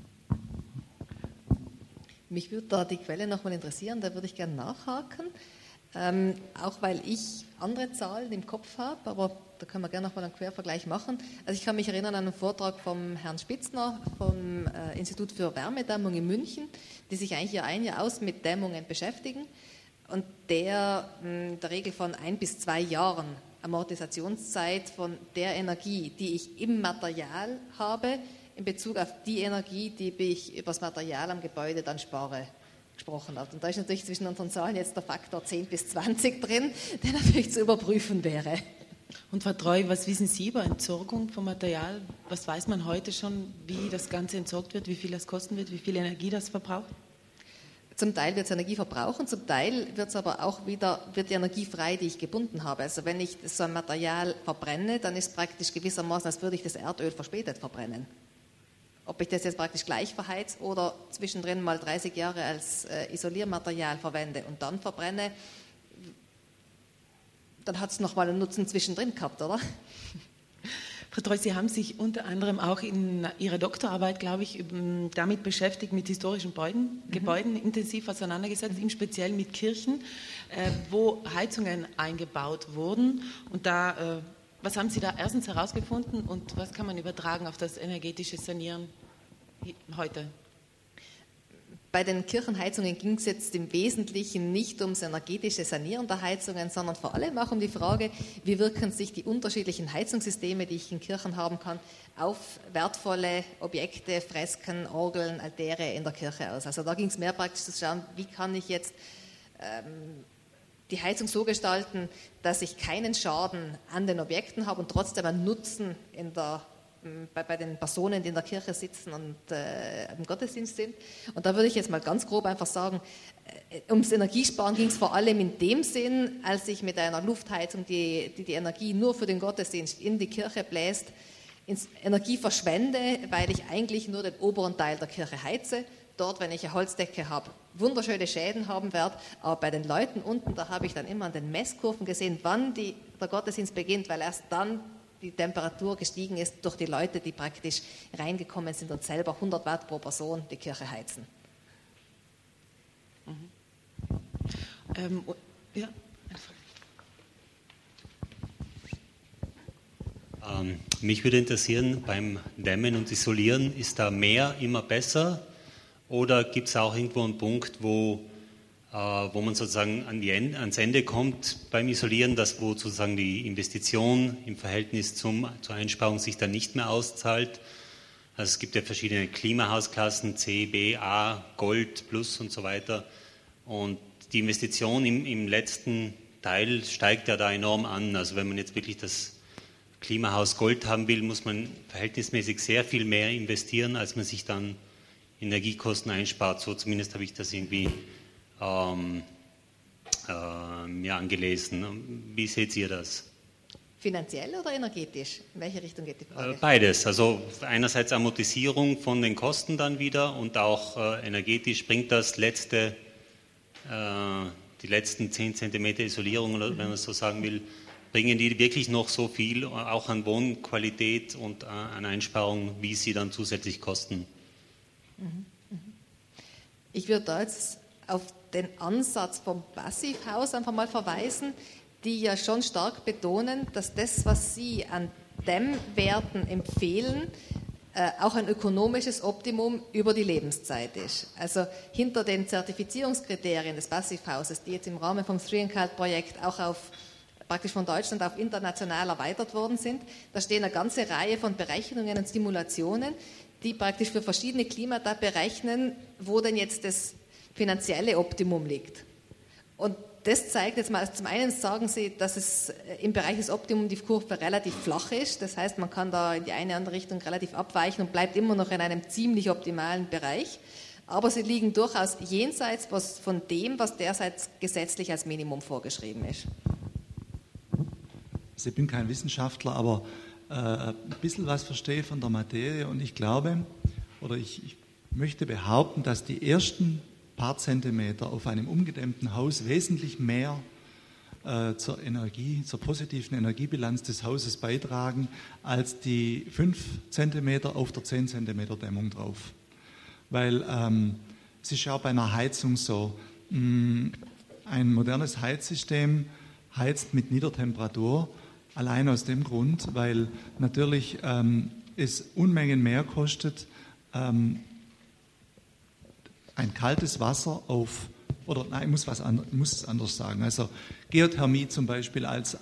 Mich würde da die Quelle nochmal interessieren, da würde ich gerne nachhaken. Auch weil ich andere Zahlen im Kopf habe, aber da können wir gerne nochmal einen Quervergleich machen. Also ich kann mich erinnern an einen Vortrag vom Herrn Spitzner vom Institut für Wärmedämmung in München, die sich eigentlich Jahr ein, Jahr aus mit Dämmungen beschäftigen und der in der Regel von 1 bis 2 Jahren Amortisationszeit von der Energie, die ich im Material habe, in Bezug auf die Energie, die ich über das Material am Gebäude dann spare, gesprochen hat. Und da ist natürlich zwischen unseren Zahlen jetzt der Faktor 10 bis 20 drin, der natürlich zu überprüfen wäre. Und Frau Treu, was wissen Sie über Entsorgung vom Material? Was weiß man heute schon, wie das Ganze entsorgt wird, wie viel das kosten wird, wie viel Energie das verbraucht? Zum Teil wird es Energie verbrauchen, zum Teil wird es aber auch wieder die Energie frei, die ich gebunden habe. Also wenn ich so ein Material verbrenne, dann ist es praktisch gewissermaßen, als würde ich das Erdöl verspätet verbrennen. Ob ich das jetzt praktisch gleich verheiz oder zwischendrin mal 30 Jahre als Isoliermaterial verwende und dann verbrenne, dann hat es nochmal einen Nutzen zwischendrin gehabt, oder? Frau Treu, Sie haben sich unter anderem auch in Ihrer Doktorarbeit, glaube ich, damit beschäftigt, mit historischen Gebäuden intensiv auseinandergesetzt, im Speziellen mit Kirchen, wo Heizungen eingebaut wurden. Und da, was haben Sie da erstens herausgefunden und was kann man übertragen auf das energetische Sanieren heute? Bei den Kirchenheizungen ging es jetzt im Wesentlichen nicht ums energetische Sanieren der Heizungen, sondern vor allem auch um die Frage, wie wirken sich die unterschiedlichen Heizungssysteme, die ich in Kirchen haben kann, auf wertvolle Objekte, Fresken, Orgeln, Altäre in der Kirche aus. Also da ging es mehr praktisch zu schauen, wie kann ich jetzt die Heizung so gestalten, dass ich keinen Schaden an den Objekten habe und trotzdem einen Nutzen bei den Personen, die in der Kirche sitzen und im Gottesdienst sind. Und da würde ich jetzt mal ganz grob einfach sagen, ums Energiesparen ging es vor allem in dem Sinn, als ich mit einer Luftheizung, die Energie nur für den Gottesdienst in die Kirche bläst, Energie verschwende, weil ich eigentlich nur den oberen Teil der Kirche heize. Dort, wenn ich eine Holzdecke habe, wunderschöne Schäden haben werde, aber bei den Leuten unten, da habe ich dann immer an den Messkurven gesehen, wann der Gottesdienst beginnt, weil erst dann die Temperatur gestiegen ist durch die Leute, die praktisch reingekommen sind und selber 100 Watt pro Person die Kirche heizen. Ja. Mich würde interessieren, beim Dämmen und Isolieren, ist da mehr immer besser oder gibt es auch irgendwo einen Punkt, wo man sozusagen ans Ende kommt beim Isolieren, wo sozusagen die Investition im Verhältnis zur Einsparung sich dann nicht mehr auszahlt. Also es gibt ja verschiedene Klimahausklassen, C, B, A, Gold, Plus und so weiter. Und die Investition im letzten Teil steigt ja da enorm an. Also wenn man jetzt wirklich das Klimahaus Gold haben will, muss man verhältnismäßig sehr viel mehr investieren, als man sich dann Energiekosten einspart. So zumindest habe ich das irgendwie angelesen. Wie seht ihr das? Finanziell oder energetisch? In welche Richtung geht die Frage? Beides. Also einerseits Amortisierung von den Kosten dann wieder und auch energetisch bringt das die letzten 10 cm Isolierung, oder wenn man es so sagen will, bringen die wirklich noch so viel, auch an Wohnqualität und an Einsparungen, wie sie dann zusätzlich kosten? Ich würde da jetzt auf den Ansatz vom Passivhaus einfach mal verweisen, die ja schon stark betonen, dass das, was sie an Dämmwerten empfehlen, auch ein ökonomisches Optimum über die Lebenszeit ist. Also hinter den Zertifizierungskriterien des Passivhauses, die jetzt im Rahmen vom 3&Calt-Projekt auch praktisch von Deutschland auf international erweitert worden sind, da stehen eine ganze Reihe von Berechnungen und Simulationen, die praktisch für verschiedene Klimata berechnen, wo denn jetzt das finanzielle Optimum liegt. Und das zeigt jetzt mal, zum einen sagen sie, dass es im Bereich des Optimum die Kurve relativ flach ist. Das heißt, man kann da in die eine oder andere Richtung relativ abweichen und bleibt immer noch in einem ziemlich optimalen Bereich. Aber sie liegen durchaus jenseits von dem, was derzeit gesetzlich als Minimum vorgeschrieben ist. Also ich bin kein Wissenschaftler, aber ein bisschen was verstehe ich von der Materie und ich glaube, oder ich möchte behaupten, dass die ersten paar Zentimeter auf einem ungedämmten Haus wesentlich mehr zur positiven Energiebilanz des Hauses beitragen, als die 5 Zentimeter auf der 10 Zentimeter Dämmung drauf. Weil es ist ja auch bei einer Heizung so, ein modernes Heizsystem heizt mit Niedertemperatur, allein aus dem Grund, weil natürlich es Unmengen mehr kostet, ein kaltes Wasser ich muss es anders sagen. Also Geothermie zum Beispiel als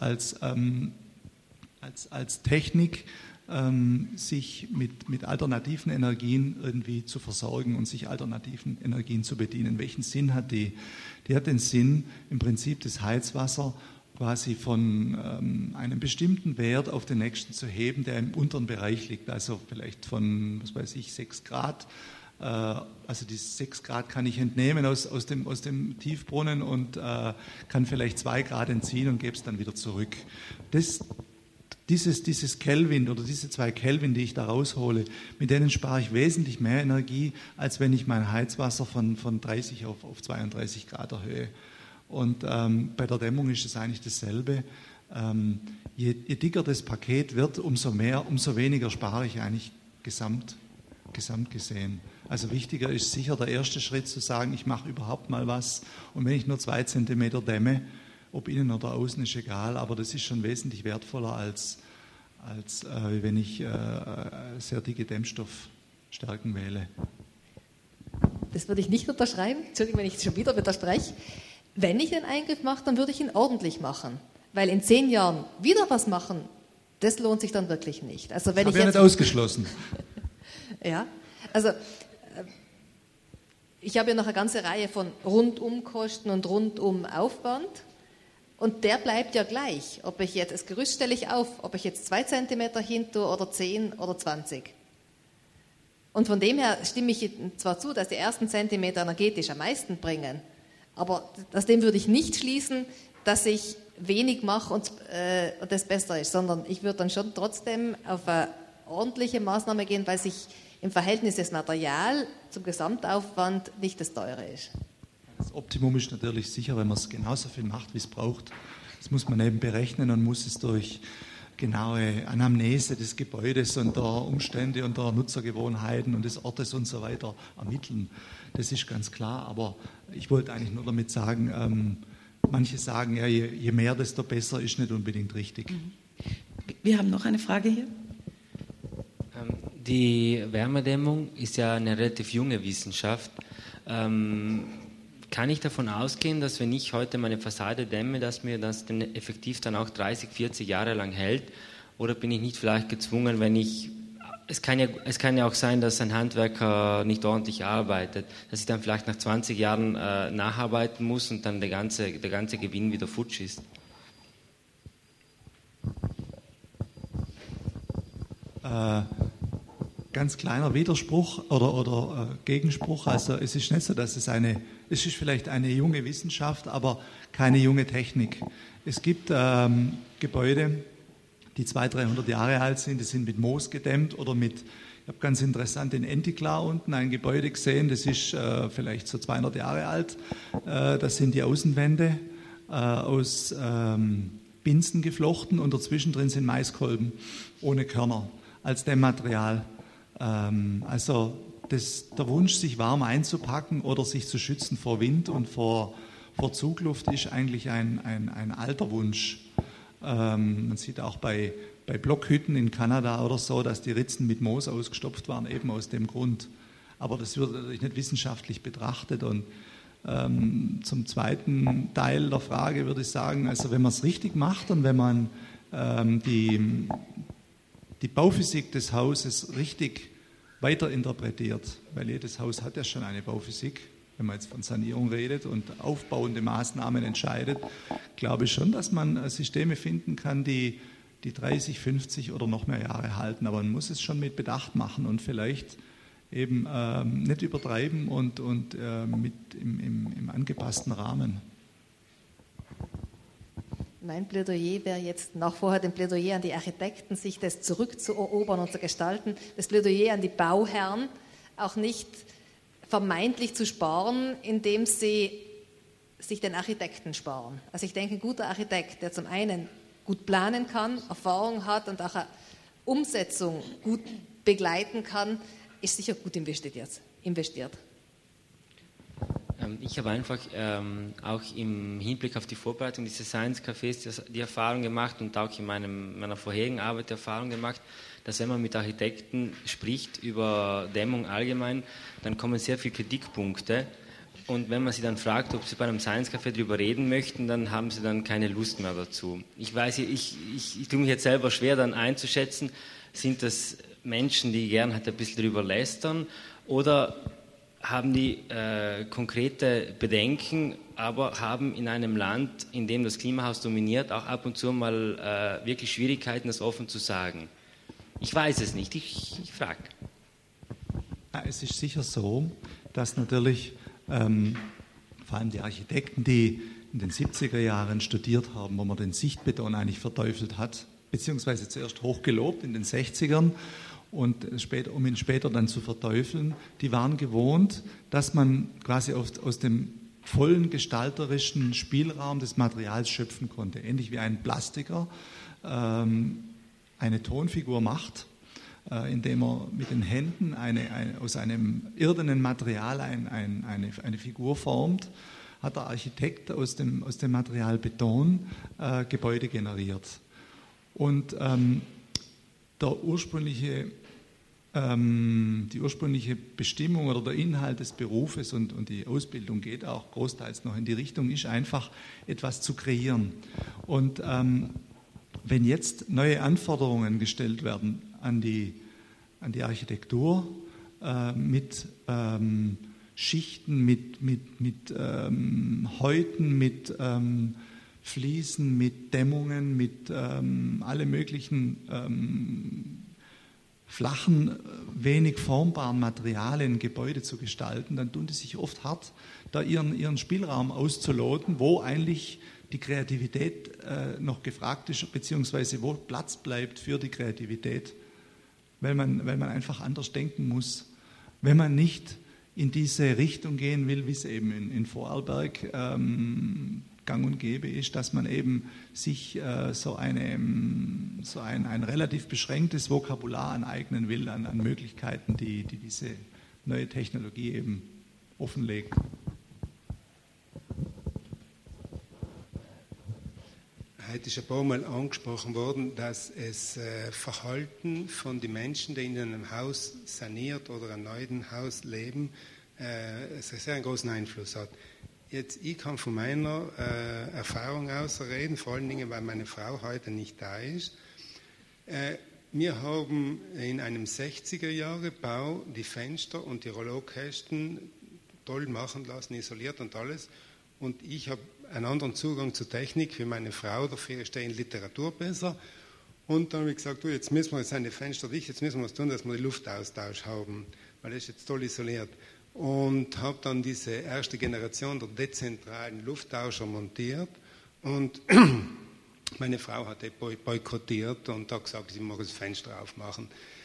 Technik, sich mit alternativen Energien irgendwie zu versorgen und sich alternativen Energien zu bedienen. Welchen Sinn hat die? Die hat den Sinn, im Prinzip das Heizwasser quasi von einem bestimmten Wert auf den nächsten zu heben, der im unteren Bereich liegt, also vielleicht von, 6 Grad. Also die 6 Grad kann ich entnehmen aus dem Tiefbrunnen und kann vielleicht 2 Grad entziehen und gebe es dann wieder zurück. Dieses Kelvin oder diese 2 Kelvin, die ich da raushole, mit denen spare ich wesentlich mehr Energie, als wenn ich mein Heizwasser von 30 auf 32 Grad erhöhe. Und bei der Dämmung ist es eigentlich dasselbe. Je dicker das Paket wird, umso weniger spare ich eigentlich gesamt gesehen. Also wichtiger ist sicher der erste Schritt zu sagen, ich mache überhaupt mal was und wenn ich nur 2 Zentimeter dämme, ob innen oder außen ist egal, aber das ist schon wesentlich wertvoller als wenn ich sehr dicke Dämmstoffstärken wähle. Das würde ich nicht unterschreiben. Entschuldigung, wenn ich es schon wieder widerspreche. Wenn ich einen Eingriff mache, dann würde ich ihn ordentlich machen. Weil in 10 Jahren wieder was machen, das lohnt sich dann wirklich nicht. Also wenn das habe ich nicht ausgeschlossen. Ja, also ich habe ja noch eine ganze Reihe von Rundumkosten und Rundumaufwand und der bleibt ja gleich. Ob ich jetzt das Gerüst stelle ich auf, ob ich jetzt 2 Zentimeter hin tue oder 10 oder 20. Und von dem her stimme ich zwar zu, dass die ersten Zentimeter energetisch am meisten bringen, aber aus dem würde ich nicht schließen, dass ich wenig mache und das besser ist, sondern ich würde dann schon trotzdem auf eine ordentliche Maßnahme gehen, weil sich im Verhältnis des Material zum Gesamtaufwand nicht das teure ist. Das Optimum ist natürlich sicher, wenn man es genauso viel macht, wie es braucht. Das muss man eben berechnen und muss es durch genaue Anamnese des Gebäudes und der Umstände und der Nutzergewohnheiten und des Ortes und so weiter ermitteln. Das ist ganz klar, aber ich wollte eigentlich nur damit sagen, manche sagen, ja, je mehr, desto besser, ist nicht unbedingt richtig. Wir haben noch eine Frage hier. Die Wärmedämmung ist ja eine relativ junge Wissenschaft. Kann ich davon ausgehen, dass wenn ich heute meine Fassade dämme, dass mir das dann effektiv dann auch 30, 40 Jahre lang hält? Oder bin ich nicht vielleicht gezwungen, es kann ja auch sein, dass ein Handwerker nicht ordentlich arbeitet, dass ich dann vielleicht nach 20 Jahren nacharbeiten muss und dann der ganze Gewinn wieder futsch ist? Ganz kleiner Widerspruch oder Gegenspruch. Also es ist nicht so, dass es ist vielleicht eine junge Wissenschaft, aber keine junge Technik. Es gibt Gebäude, die 200, 300 Jahre alt sind, die sind mit Moos gedämmt oder ich habe ganz interessant in Entiklar unten ein Gebäude gesehen, das ist vielleicht so 200 Jahre alt. Das sind die Außenwände aus Binsen geflochten und dazwischen drin sind Maiskolben ohne Körner als Dämmmaterial. Also der Wunsch, sich warm einzupacken oder sich zu schützen vor Wind und vor Zugluft, ist eigentlich ein alter Wunsch. Man sieht auch bei Blockhütten in Kanada oder so, dass die Ritzen mit Moos ausgestopft waren, eben aus dem Grund. Aber das wird natürlich nicht wissenschaftlich betrachtet. Und zum zweiten Teil der Frage würde ich sagen, also wenn man es richtig macht und wenn man die Bauphysik des Hauses richtig weiterinterpretiert, weil jedes Haus hat ja schon eine Bauphysik, wenn man jetzt von Sanierung redet und aufbauende Maßnahmen entscheidet, glaube ich schon, dass man Systeme finden kann, die 30, 50 oder noch mehr Jahre halten. Aber man muss es schon mit Bedacht machen und vielleicht eben nicht übertreiben und mit im angepassten Rahmen. Mein Plädoyer wäre jetzt nach vorher dem Plädoyer an die Architekten, sich das zurückzuerobern und zu gestalten, das Plädoyer an die Bauherren, auch nicht vermeintlich zu sparen, indem sie sich den Architekten sparen. Also ich denke, ein guter Architekt, der zum einen gut planen kann, Erfahrung hat und auch eine Umsetzung gut begleiten kann, ist sicher gut investiert. Ich habe einfach auch im Hinblick auf die Vorbereitung dieses Science Cafés die Erfahrung gemacht und auch in meiner vorherigen Arbeit die Erfahrung gemacht, dass wenn man mit Architekten spricht über Dämmung allgemein, dann kommen sehr viele Kritikpunkte. Und wenn man sie dann fragt, ob sie bei einem Science Café darüber reden möchten, dann haben sie dann keine Lust mehr dazu. Ich weiß, ich tue mich jetzt selber schwer dann einzuschätzen, sind das Menschen, die gern halt ein bisschen darüber lästern oder haben die konkrete Bedenken, aber haben in einem Land, in dem das Klimahaus dominiert, auch ab und zu mal wirklich Schwierigkeiten, das offen zu sagen. Ich weiß es nicht, ich frage. Ja, es ist sicher so, dass natürlich vor allem die Architekten, die in den 70er Jahren studiert haben, wo man den Sichtbeton eigentlich verteufelt hat, beziehungsweise zuerst hochgelobt in den 60ern, und um ihn später dann zu verteufeln, die waren gewohnt, dass man quasi aus dem vollen gestalterischen Spielraum des Materials schöpfen konnte. Ähnlich wie ein Plastiker eine Tonfigur macht, indem er mit den Händen aus einem irdenen Material eine Figur formt, hat der Architekt aus dem Material Beton Gebäude generiert. Und die ursprüngliche Bestimmung oder der Inhalt des Berufes und die Ausbildung geht auch großteils noch in die Richtung, ist einfach etwas zu kreieren. Und wenn jetzt neue Anforderungen gestellt werden an die Architektur mit Schichten, mit Häuten, mit Fliesen, mit Dämmungen, mit alle möglichen flachen, wenig formbaren Materialien Gebäude zu gestalten, dann tun die sich oft hart, da ihren Spielraum auszuloten, wo eigentlich die Kreativität noch gefragt ist, beziehungsweise wo Platz bleibt für die Kreativität, weil man einfach anders denken muss, wenn man nicht in diese Richtung gehen will, wie es eben in Vorarlberg gang und gäbe ist, dass man eben sich so ein relativ beschränktes Vokabular aneignen will an Möglichkeiten, die diese neue Technologie eben offenlegt. Heute ist ein paar Mal angesprochen worden, dass es Verhalten von den Menschen, die in einem Haus saniert oder einem neuen Haus leben, sehr einen großen Einfluss hat. Jetzt, ich kann von meiner Erfahrung aus reden, vor allen Dingen, weil meine Frau heute nicht da ist. Wir haben in einem 60er-Jahre-Bau die Fenster und die Rollokästen toll machen lassen, isoliert und alles. Und ich habe einen anderen Zugang zur Technik wie meine Frau, dafür stehe ich in Literatur besser. Und dann habe ich gesagt, jetzt müssen wir jetzt eine Fenster dicht, jetzt müssen wir was tun, dass wir den Luftaustausch haben, weil das ist jetzt toll isoliert. Und habe dann diese erste Generation der dezentralen Lufttauscher montiert und meine Frau hat boykottiert und hat gesagt, sie mag das Fenster aufmachen.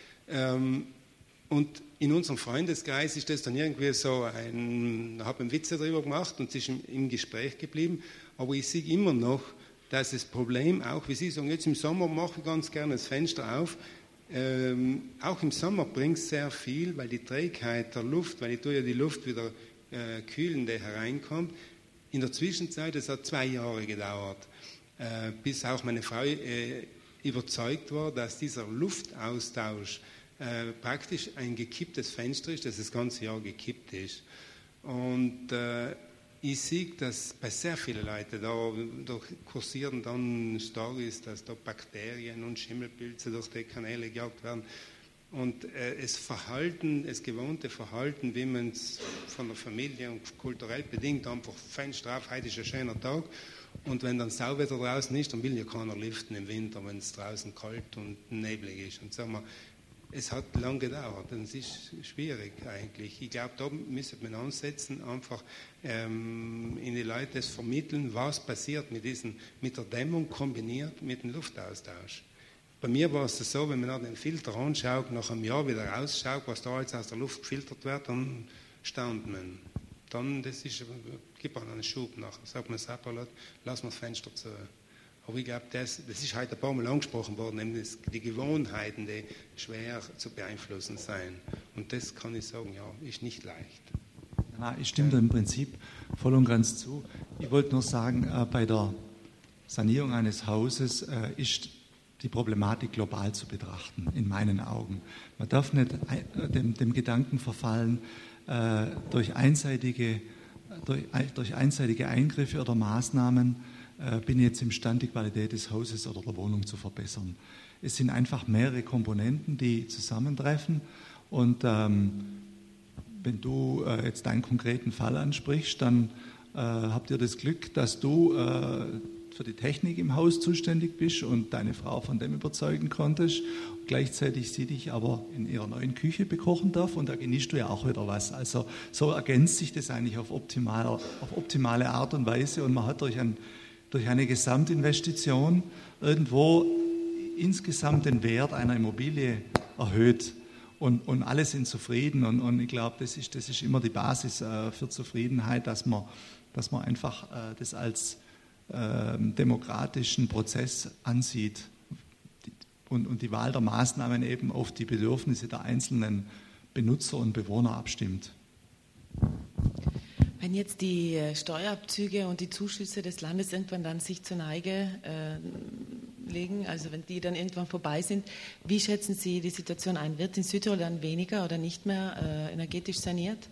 Und in unserem Freundeskreis ist das dann irgendwie so habe einen Witz darüber gemacht und es ist im Gespräch geblieben, aber ich sehe immer noch dass das Problem auch, wie Sie sagen, jetzt im Sommer mache ich ganz gerne das Fenster auf. Auch im Sommer bringt es sehr viel, weil die Trägheit der Luft, weil ich tue ja die Luft wieder kühlen, die hereinkommt. In der Zwischenzeit, es hat 2 Jahre gedauert, bis auch meine Frau überzeugt war, dass dieser Luftaustausch praktisch ein gekipptes Fenster ist, dass das ganze Jahr gekippt ist. Und ich sehe, dass bei sehr vielen Leuten, da kursieren dann Stories, dass da Bakterien und Schimmelpilze durch die Kanäle gejagt werden. Und das gewohnte Verhalten, wie man es von der Familie und kulturell bedingt, einfach Fenster auf, heute ist ein schöner Tag. Und wenn dann Sauwetter draußen ist, dann will ja keiner lüften im Winter, wenn es draußen kalt und neblig ist. Und sagen wir, es hat lange gedauert und es ist schwierig eigentlich. Ich glaube, da müsste man ansetzen, einfach in die Leute das vermitteln, was passiert mit der Dämmung kombiniert mit dem Luftaustausch. Bei mir war es so, wenn man nach den Filter anschaut, nach einem Jahr wieder rausschaut, was da jetzt aus der Luft gefiltert wird, dann staunt man. Dann, gibt man einen Schub nachher. Sagt man, lass mal das Fenster zu. Aber ich glaube, das ist heute ein paar Mal angesprochen worden, nämlich die Gewohnheiten, die schwer zu beeinflussen sein. Und das kann ich sagen, ja, ist nicht leicht. Ja, ich stimme da im Prinzip voll und ganz zu. Ich wollte nur sagen, bei der Sanierung eines Hauses ist die Problematik global zu betrachten, in meinen Augen. Man darf nicht dem Gedanken verfallen, durch einseitige Eingriffe oder Maßnahmen bin ich jetzt imstande, die Qualität des Hauses oder der Wohnung zu verbessern. Es sind einfach mehrere Komponenten, die zusammentreffen. Und wenn du jetzt deinen konkreten Fall ansprichst, dann habt ihr das Glück, dass du für die Technik im Haus zuständig bist und deine Frau von dem überzeugen konntest. Und gleichzeitig sie dich aber in ihrer neuen Küche bekochen darf und da genießt du ja auch wieder was. Also so ergänzt sich das eigentlich auf optimale Art und Weise und man hat durch eine Gesamtinvestition irgendwo insgesamt den Wert einer Immobilie erhöht und alle sind zufrieden und ich glaube, das ist immer die Basis für Zufriedenheit, dass man einfach das als demokratischen Prozess ansieht und die Wahl der Maßnahmen eben auf die Bedürfnisse der einzelnen Benutzer und Bewohner abstimmt. Wenn jetzt die Steuerabzüge und die Zuschüsse des Landes irgendwann dann sich zur Neige legen, also wenn die dann irgendwann vorbei sind, wie schätzen Sie die Situation ein? Wird in Südtirol dann weniger oder nicht mehr energetisch saniert?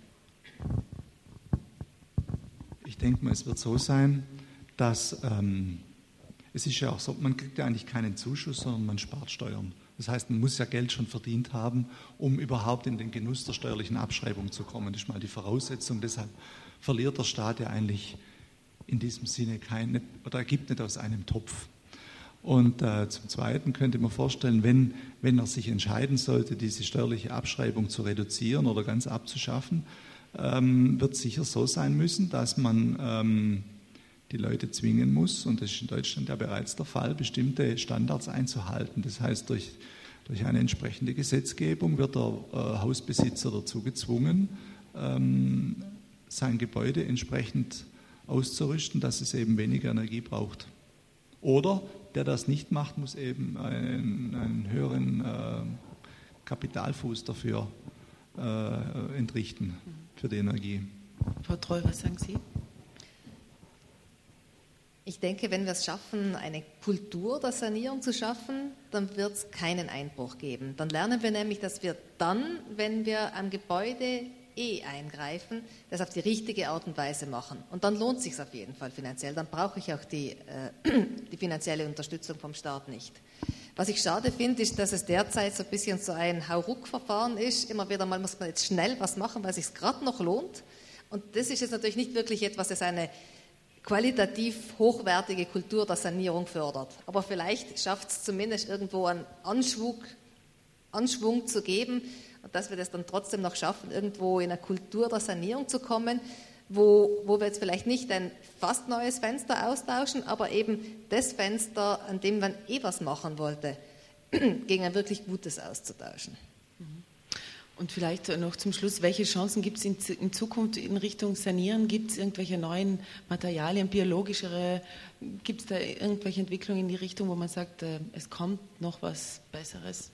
Ich denke mal, es wird so sein, dass es ist ja auch so, man kriegt ja eigentlich keinen Zuschuss, sondern man spart Steuern. Das heißt, man muss ja Geld schon verdient haben, um überhaupt in den Genuss der steuerlichen Abschreibung zu kommen. Das ist mal die Voraussetzung. Deshalb verliert der Staat ja eigentlich in diesem Sinne er gibt nicht aus einem Topf. Und zum Zweiten könnte man vorstellen, wenn er sich entscheiden sollte, diese steuerliche Abschreibung zu reduzieren oder ganz abzuschaffen, wird es sicher so sein müssen, dass man die Leute zwingen muss, und das ist in Deutschland ja bereits der Fall, bestimmte Standards einzuhalten. Das heißt, durch eine entsprechende Gesetzgebung wird der Hausbesitzer dazu gezwungen, sein Gebäude entsprechend auszurüsten, dass es eben weniger Energie braucht. Oder der das nicht macht, muss eben einen höheren Kapitalfuß dafür entrichten, für die Energie. Frau Treu, was sagen Sie? Ich denke, wenn wir es schaffen, eine Kultur der Sanierung zu schaffen, dann wird es keinen Einbruch geben. Dann lernen wir nämlich, dass wir dann, wenn wir am Gebäude eingreifen, das auf die richtige Art und Weise machen. Und dann lohnt es sich auf jeden Fall finanziell. Dann brauche ich auch die finanzielle Unterstützung vom Staat nicht. Was ich schade finde, ist, dass es derzeit so ein bisschen so ein Hauruck-Verfahren ist. Immer wieder mal muss man jetzt schnell was machen, weil es sich gerade noch lohnt. Und das ist jetzt natürlich nicht wirklich etwas, das eine qualitativ hochwertige Kultur der Sanierung fördert. Aber vielleicht schafft es zumindest irgendwo einen Anschwung zu geben und dass wir das dann trotzdem noch schaffen, irgendwo in eine Kultur der Sanierung zu kommen, wo wir jetzt vielleicht nicht ein fast neues Fenster austauschen, aber eben das Fenster, an dem man was machen wollte, gegen ein wirklich gutes auszutauschen. Und vielleicht noch zum Schluss, welche Chancen gibt es in Zukunft in Richtung Sanieren? Gibt es irgendwelche neuen Materialien, biologischere? Gibt es da irgendwelche Entwicklungen in die Richtung, wo man sagt, es kommt noch was Besseres?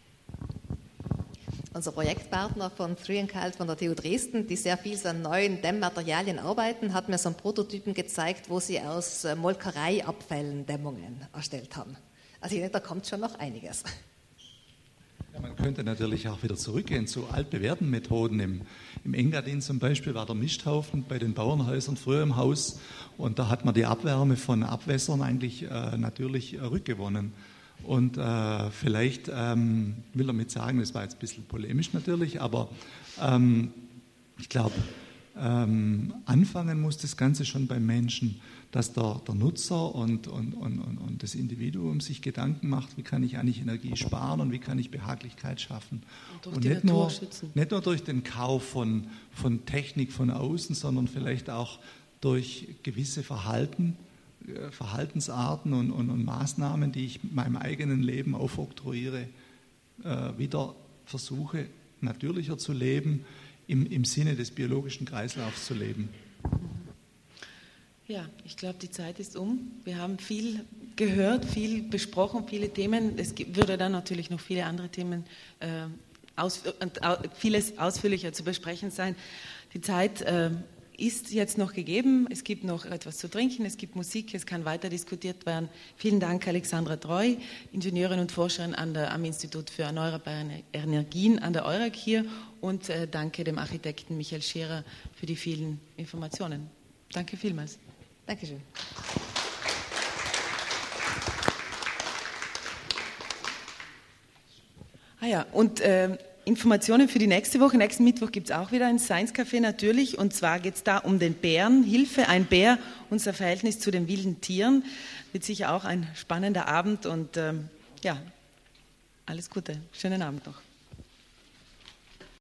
Unser Projektpartner von Frühenkalt von der TU Dresden, die sehr viel an neuen Dämmmaterialien arbeiten, hat mir so einen Prototypen gezeigt, wo sie aus Molkereiabfällen Dämmungen erstellt haben. Also ich denke, da kommt schon noch einiges. Ja, man könnte natürlich auch wieder zurückgehen zu altbewährten Methoden. Im Engadin zum Beispiel war der Misthaufen bei den Bauernhäusern früher im Haus und da hat man die Abwärme von Abwässern eigentlich natürlich rückgewonnen. Und vielleicht will damit sagen, das war jetzt ein bisschen polemisch natürlich, aber ich glaube, anfangen muss das Ganze schon beim Menschen, dass der Nutzer und das Individuum sich Gedanken macht, wie kann ich eigentlich Energie sparen und wie kann ich Behaglichkeit schaffen. Und nicht nur durch den Kauf von Technik von außen, sondern vielleicht auch durch gewisse Verhaltensarten und Maßnahmen, die ich meinem eigenen Leben aufoktroyiere, wieder versuche, natürlicher zu leben, im Sinne des biologischen Kreislaufs zu leben. Ja, ich glaube, die Zeit ist um. Wir haben viel gehört, viel besprochen, viele Themen. Es würde dann natürlich noch viele andere Themen, vieles ausführlicher zu besprechen sein. Die Zeit ist jetzt noch gegeben. Es gibt noch etwas zu trinken, es gibt Musik, es kann weiter diskutiert werden. Vielen Dank, Alexandra Treu, Ingenieurin und Forscherin am Institut für Erneuerbare Energien an der EURAG hier, und danke dem Architekten Michael Scherer für die vielen Informationen. Danke vielmals. Dankeschön. Und Informationen für die nächste Woche. Nächsten Mittwoch gibt es auch wieder ein Science Café natürlich, und zwar geht es da um den Bären. Hilfe, ein Bär, unser Verhältnis zu den wilden Tieren. Wird sicher auch ein spannender Abend und alles Gute. Schönen Abend noch.